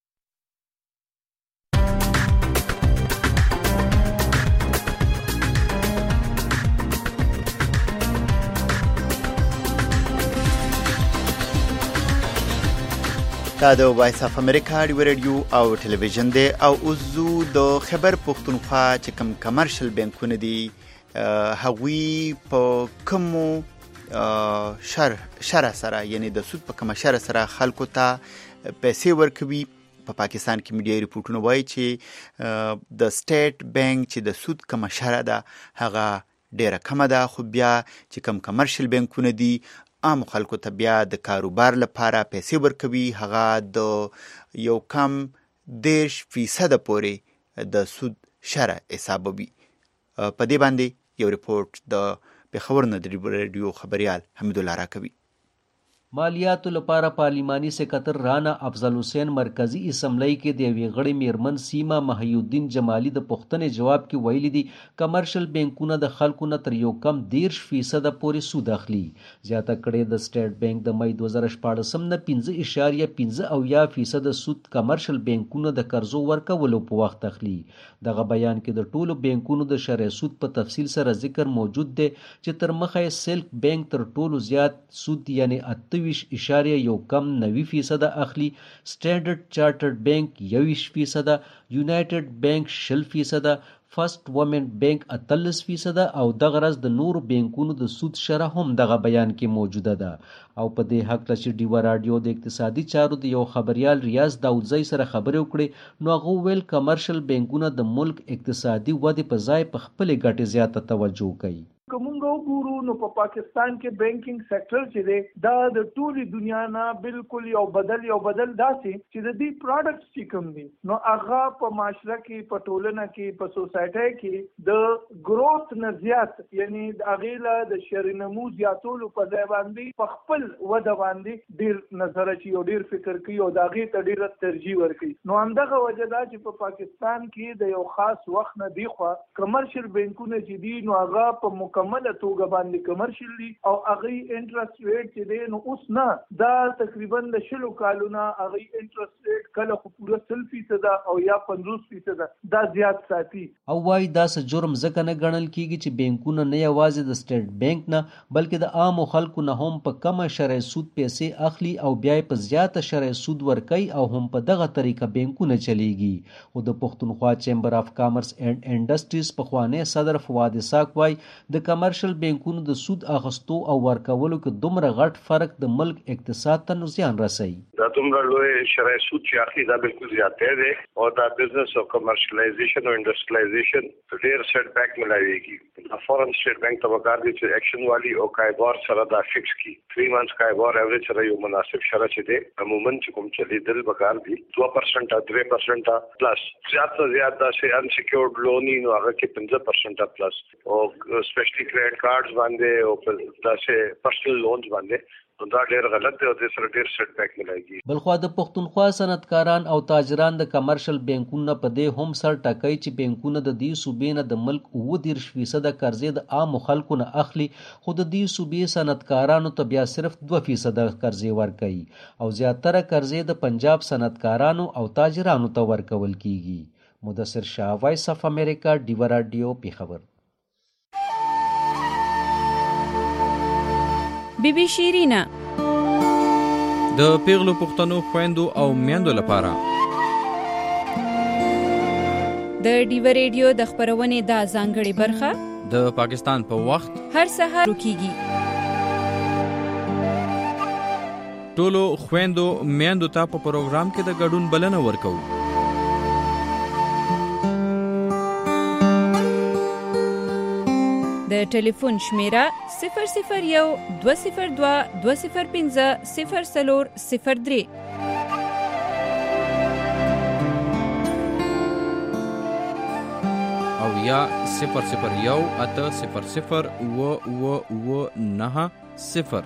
دا د وایس اف امریکا ډیور ریډیو او ټلویزیون دی او اوس زو د خیبر پښتونخوا چې کوم کمرشل بانکونه دي هغوی په کومو شرح سره یعنی د سود په کومه شرح سره خلکو ته پیسې ورکوي. په پاکستان کې میډیا ریپورټونه وایي چې د سټیټ بانک چې د سود کومه شرح ده هغه ډیره کمه ده، خو بیا چې کوم کمرشل بانکونه دي عام خلکو ته بیا د کاروبار لپاره پیسې ورکوي، هغه د یو کم 10% پورې د سود شرح حسابوي. په دې باندې یو ریپورټ د پېښور نه د ریډیو خبریال حمید الله راکوي. مالیاتو لپاره پارلیماني سکرټر رانا افضل حسین مرکزی اسمبلی کې د یوې غړي میرمن سیما محی الدین جمالی د پوښتنې جواب کې ویلي دي کمرشل بانکونه د خلکو نه تر یو کم 10% پورې سود اخلي. زیاته کړې د سټیټ بانک د مئی 2014 نه 5.15% سود کمرشل بانکونه د قرضو ورکولو په وخت اخلي. دغه بیان کې د ټولو بانکونو د شرح سود په تفصیل سره ذکر موجود دی چې تر مخه سلک بانک تر ټولو زیات سود یعنی 28.9% اخلي، سټینډرډ چارټرډ بانک 21%، یونایټډ بانک 20%، فرست وومن بینک 38% او دغه راز د نورو بینکونو د سود شرح هم دغه بیان کې موجوده ده. او په دې حق چې ډیوا رادیو د اقتصادي چارو د یو خبريال ریاض داودزی سره خبرې وکړې نو هغه ویل کمرشل بینکونه د ملک اقتصادي ودې په ځای په خپل ګټې زیاته توجه کوي. کومنګو ګورو نو په پاکستان کې بانکینګ سېکټر چې دی دا د ټولي دنیا نه بالکل یو بدل داسې چې د دې پروډکټس چې کوم دي نو هغه په معاشره کې په ټولنه کې په سوسایټي کې د گروث نه زیات یعنی هغه له د شرنمو زیاتولو په ځای باندې په خپل وده باندې ډیر نظر چي او ډیر فکر کوي او داغه ته ډیر ترجیح ورکوي. نو همدغه وجه دا چې په پاکستان کې د یو خاص وخت نه دی خو کمرشل بانکونه چې دي نو هغه په مکمله توګه باندې کمرشل دي او هغه انټرست ریټ چې دی نو اوس نه دا تقریبا د 10 کالونه هغه انټرست ریټ کله خو پوره 0% او یا 50% دا زیات ساتي. او وايي دا څه جرم ځکه نه ګڼل کیږي چې بانکونه نه یوازې د سټیټ بانک نه بلکې د عام خلکو نه هم په کمه شرعي سود پیسې اخلي او بیا په زیاته شرعي سود ورکوي او هم په دغه طریقه بانکونه چلیږي. خو د پښتونخوا چیمبر اف کامرس اینڈ انډسټریز په خوانی صدر فواد اسحاق وايي د کمرشل بانکونو د سود اخستو او ورکولو کې دومره غټ فرق د ملک اقتصاد ته نقصان رسوي. دا دومره لوی شرعي سود چې اخلي دا بالکل زیاته دی او دا بزنس او کمرشلایزیشن او انډسټریلایزیشن ډیر سیټ بیک ملایويږي. دا فورن سټیټ بانک ته وکړ دي چې ایکشن والی او کایبار سره دا فکس کی 3 منث کایبار ایوریج سره یو مناسب شرط چې دی عموما چې کوم چلی دل وکړ دي 2% 3% پلس زیات دا شي انسیکیورډ لونی نو هغه کې 15% پلس او سپیشلی کریډټ کارډز باندې او داسې پرسنل لونز باندې دا ډیر غلط دی او د سره ډیر سیټ بیک ملایږي. بلخو د پښتونخوا صنعتکاران او تاجران د کمرشل بانکونو په دې هم سر ټکای چې بانکونه د دې صوبې نه د ملک 29% قرضې د عام خلکو نه اخلي خو د دې صوبې صنعتکارانو ته بیا صرف 2% قرضې ورکوي او زیاتره قرضې د پنجاب صنعتکارانو او تاجرانو ته ورکول کیږي. مدثر شاه، وایس اف امریکا، ډیوا رادیو، پیښور. بی بی شیرینا د پیغلو پښتنو خويندو او میندو لپاره د ډیوا ریډیو د خبرونې د ځانګړي برخه د پاکستان په وخت هر سهار کیږي. ټولو خويندو میندو ته په پروګرام کې د ګډون بلنه ورکو. د ټلیفون شمیره 001-202-205-0403 او یا 001-800-990.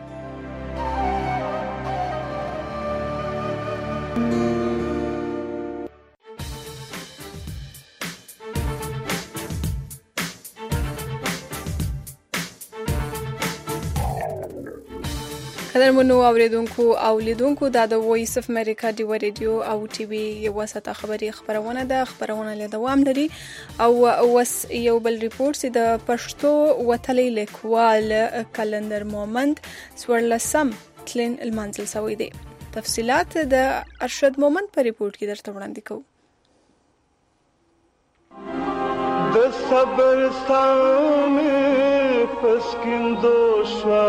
قدرمنو اوریدونکو او لیدونکو دا د وایس اف امریکا ډیوا ریډیو او ټي وي یو وسته خبرونه ده. خبرونه له دوام لري او وس یو بل ریپورت چې د پښتو وتلې لیکوال کلندر مومند سورلسم تلین المنزل سوي دي. تفصيلات د ارشد مومند په ریپورت کې درته وړاندې کوم. د صبر سامي پسکندو شوا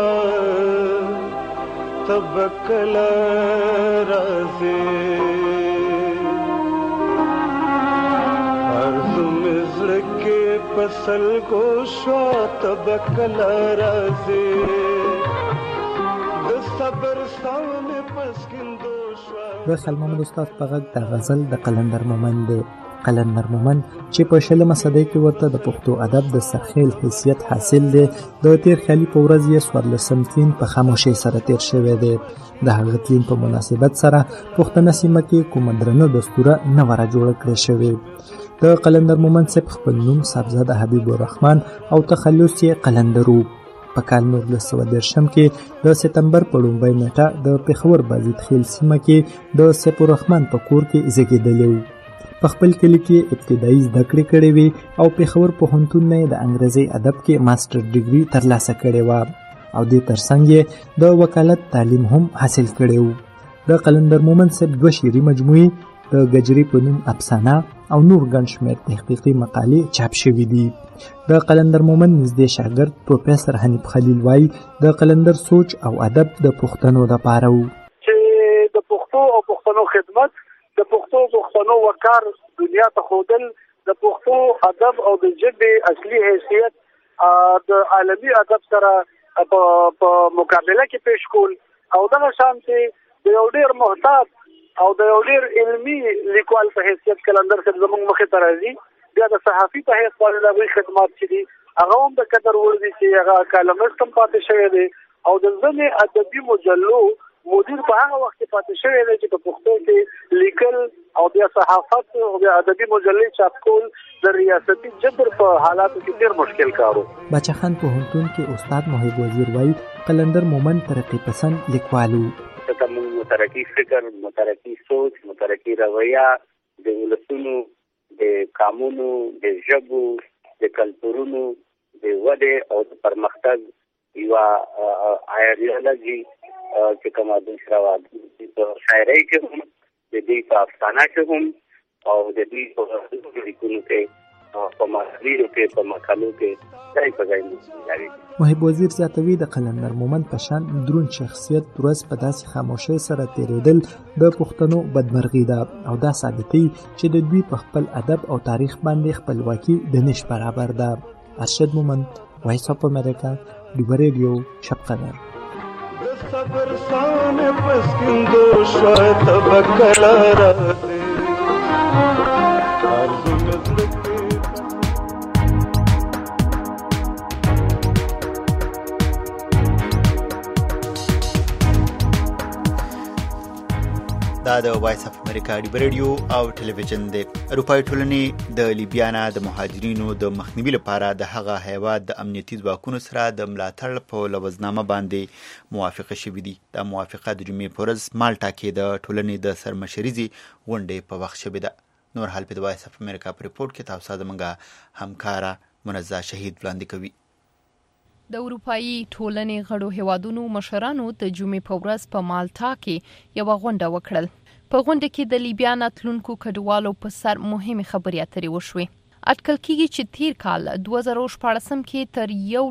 تبکل رازی ارزو مزرکی پسل گوشا تبکل رازی د صبر سامي پسکندو شوا. د خل محمد استاد په غږ د غزل د قلندر مومند دی. قلندر مومند چې په 20مه صدۍ کې ورته د پښتو ادب د سرخیل حیثیت حاصل دی د تیر خالي په ورځ یې 14 تین په خاموشۍ سره تیر شوی دی. د هغه تین په مناسبت سره پښتنه سیمه کې کومه درنه دستوره نه وره جوړه کړې شوې. د قلندر مومند صاحب خپل نوم صاحبزاده حبیب الرحمن او تخلص یې قلندرو په کال 1913 کې د سپتمبر په لومړۍ نیټه د پېښور بازید خیل سیمه کې د سیف الرحمن په کور کې زیږېدلی و. په خپل کلي کې ابتدایي زده کړې کړې وې او پېښور پوهنتون نه د انګریزي ادب کې ماستر ډیګري ترلاسه کړې وه او دې ترڅنګ یې د وکالت تعلیم هم حاصل کړی و. د قلندر مومند صاحب 2 شعري مجموعې د ګجري په نوم افسانه او نور ګڼ شمېر تحقیقي مقالې چاپ شوي دي. د قلندر مومند نږدې شاګرد پروفیسر حنیف خلیل وایي د قلندر سوچ او ادب د پښتنو دپاره و چې د پښتو او پښتنو خدمت، د پښتنو وقار دنیا ته ښودل، د پښتو ادب او د ژبې اصلي حیثیت د عالمي ادب سره په مقابله کې پیش کول او دغه شان چې د یو ډېر محتاط او د یو ډېر علمي لیکوال په حیثیت قلندر صاحب زموږ مخې ته راځي. بیا د صحافي په حیث باندې د هغوی خدمات چې دي هغه هم د قدر وړ دي چې هغه کالمست هم پاتې شوی دی او د ځینې ادبي مجلو مدیر په هغه وخت کې پاتې شوی دی چې په پښتو کې لیکل او بیا صحافت او بیا ادبي مجلې چاپ کول د ریاستي جبر په حالاتو کې ډېر مشکل کار و. باچا خان پوهنتون کې استاد محب وزیر وایي قلندر مومند ترقي پسند لیکوال و. ځکه موږ مترقي فکر، مترقي سوچ، مترقي رویه د ولسونو د قامونو، د ژبو، د کلتورونو د ودې او د پرمختګ یوه ایډیالوژي چې کومه د په شاعرۍ کې هم، د دې په افسانه کې هم او د دې په لیکونو کې په محاورو کې، په مقالو کې ځای په ځای لري. محب وزیر زیاتوي د قلندر مومند په شان دروند شخصیت ورځ په داسې خاموشۍ سره تېرېدل د پښتنو بدمرغي ده او دا ثابتوي چې د دوی په خپل ادب او تاریخ باندې خپلواکي د نش برابر ده. ارشد مومند، وایس اف امریکا، ډیوه ریډیو، شب قدر. صبر سان پسکندو شاید بکلا را دے آرزو مزلک دا د وایس اف امریکا ډیوه ریډیو او ټلویزیون دی. اروپایي ټولنې د لیبیا نه د مهاجرینو د مخنیوي لپاره د هغه هیواد د امنیتي ځواکونو سره د ملاتړ په لوزنامه باندې موافقه شوې دي. دا موافقه د جمعې په ورځ مالټا کې د ټولنې د سرمشریزې غونډې په وخت شوې ده. نور حال په وایس اف امریکا په ریپورت کې تاسو زموږ همکاره منزه شهید وړاندې کوي. د اروپایي ټولنې غړو هیوادونو مشرانو د جمعې په ورځ په مالټا کې یوه غونډه وکړل. په غونډه کې د لیبیا نه تلونکو کډوالو په سر مهمې خبرې اترې وشوې. اټکل کېږي چې تیر کال 2014 کې تر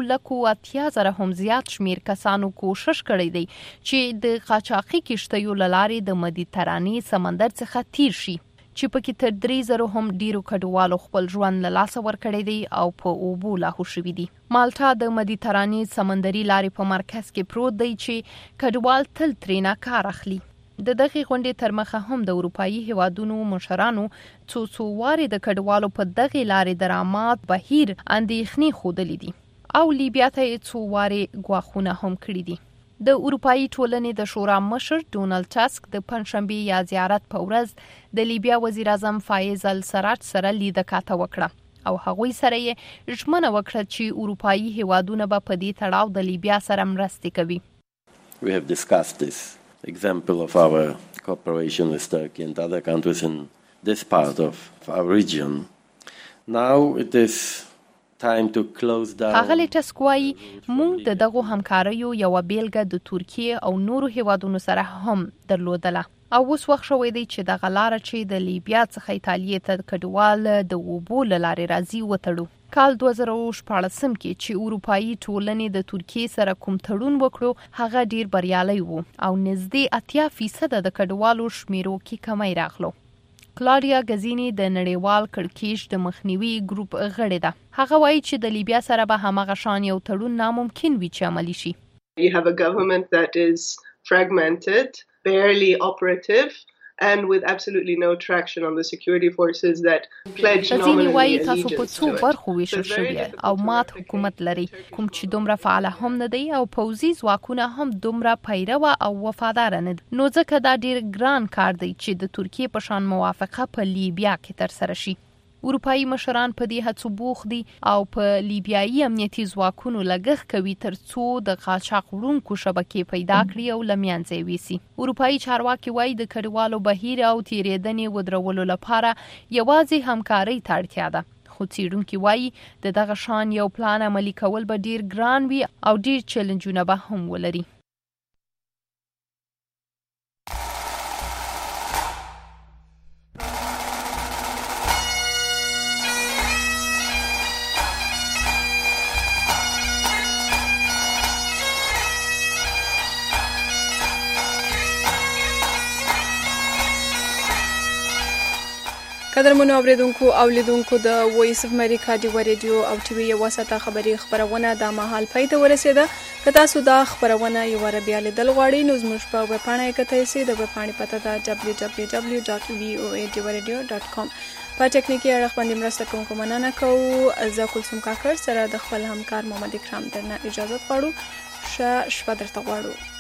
180,000 هم زیات شمیر کسانو کوشش کړی دی چې د قاچاقي کشتیو له لارې د مدیترانې سمندر څخه تیر شي، چې پکې تر 3,000 هم ډیرو کډوالو خپل ژوند له لاسه ورکړی دی او په اوبو لاهو شوي دي. مالټا د مدیترانې سمندري لارې په مرکز کې پروت دی چې کډوال تل ترېنه کار اخلي. د دغې غونډې تر مخه هم د اروپایي هیوادونو مشرانو څو وارې د کډوالو په دغې لارې درآمد بهیر اندېښنې ښودلې دي او لیبیا ته یې څو وارې ګواښونه هم کړي دي. د اروپایي ټولنې د شورا مشر ډونالد ټاسک د پنځشنبې یا زیارت په ورځ د لیبیا وزیر اعظم فایز السراج سره لیده کاته وکړه او هغوی سره یې ژمنه وکړه چې اروپایي هیوادونه به په دې تړاو د لیبیا سره مرستې کوي. We have discussed this example of our cooperation with Turkey and other countries in this part of our region. Now it is time to close down. هغه ټسکوای موږ د دغه همکاریو یو بیلګه د ترکیه او نورو هیوادونو سره هم درلودله او اوس وخت شوی دی چې دغه لار چې د لیبیا څخه ایتالیې ته کډوال د اوبو له لارې راځي وتړو. کال 2014 کې چې اروپایي ټولنې د ترکیه سره کوم تړون وکړو هغه ډیر بریالی وو او نږدې 80% د کډوالو شمیرو کې کمی راغلو. کلاریا غزینی د نړیوال کړکېچ د مخنیوي ګروپ غړې ده. هغه وایي چې د لیبیا سره به همغه شان یو تړون ناممکن وي چې عملی شي. You have a government that is fragmented, barely operative, and with absolutely no traction on the security forces that pledge nominally allegiance تاسو په څو برخو ویشل شوی او مات حکومت لري کوم چې دومره فعال هم نه دی او پوځي ځواکونه هم دومره پیرو او وفادار نه دي. نو ځکه دا ډیر ګران کار دی چې د ترکیه په شان موافقه په لیبیا کې تر سره شي. اروپایي مشران په دې هڅو بوخت دي او په لیبیایي امنیتي ځواکونو لګښت کوي تر څو د قاچاق وړونکو شبکې پیدا کړي او له منځه یې ویسي. اروپایي چارواکي وایي د کډوالو بهیر او تیریدنې ودرولو لپاره یوازې همکارۍ ته اړتیا ده. خو څېړونکي وایي د دغه شان یو پلان عملي کول به ډیر ګران وي او ډیر چیلنجونه به هم ولري. قدرمنو اوریدونکو او لیدونکو د وایس اف امریکا دی ریډیو او ټي وي واسطه خبری خبرونه د مهال پای ته ورسیده. که تاسو دا خبرونه یو ور بیا لیدل غواړئ نو زموږ په ویب پاڼه کې تاسو د ویب پاڼې پته ده www.voadiwaradio.com. په ټکنیکی اړه باندې مرسته کوم مننه کوو. زه کلثوم کاکړ سره د خپل همکار محمد اکرام درنه اجازه غواړو. شپه درته غواړو.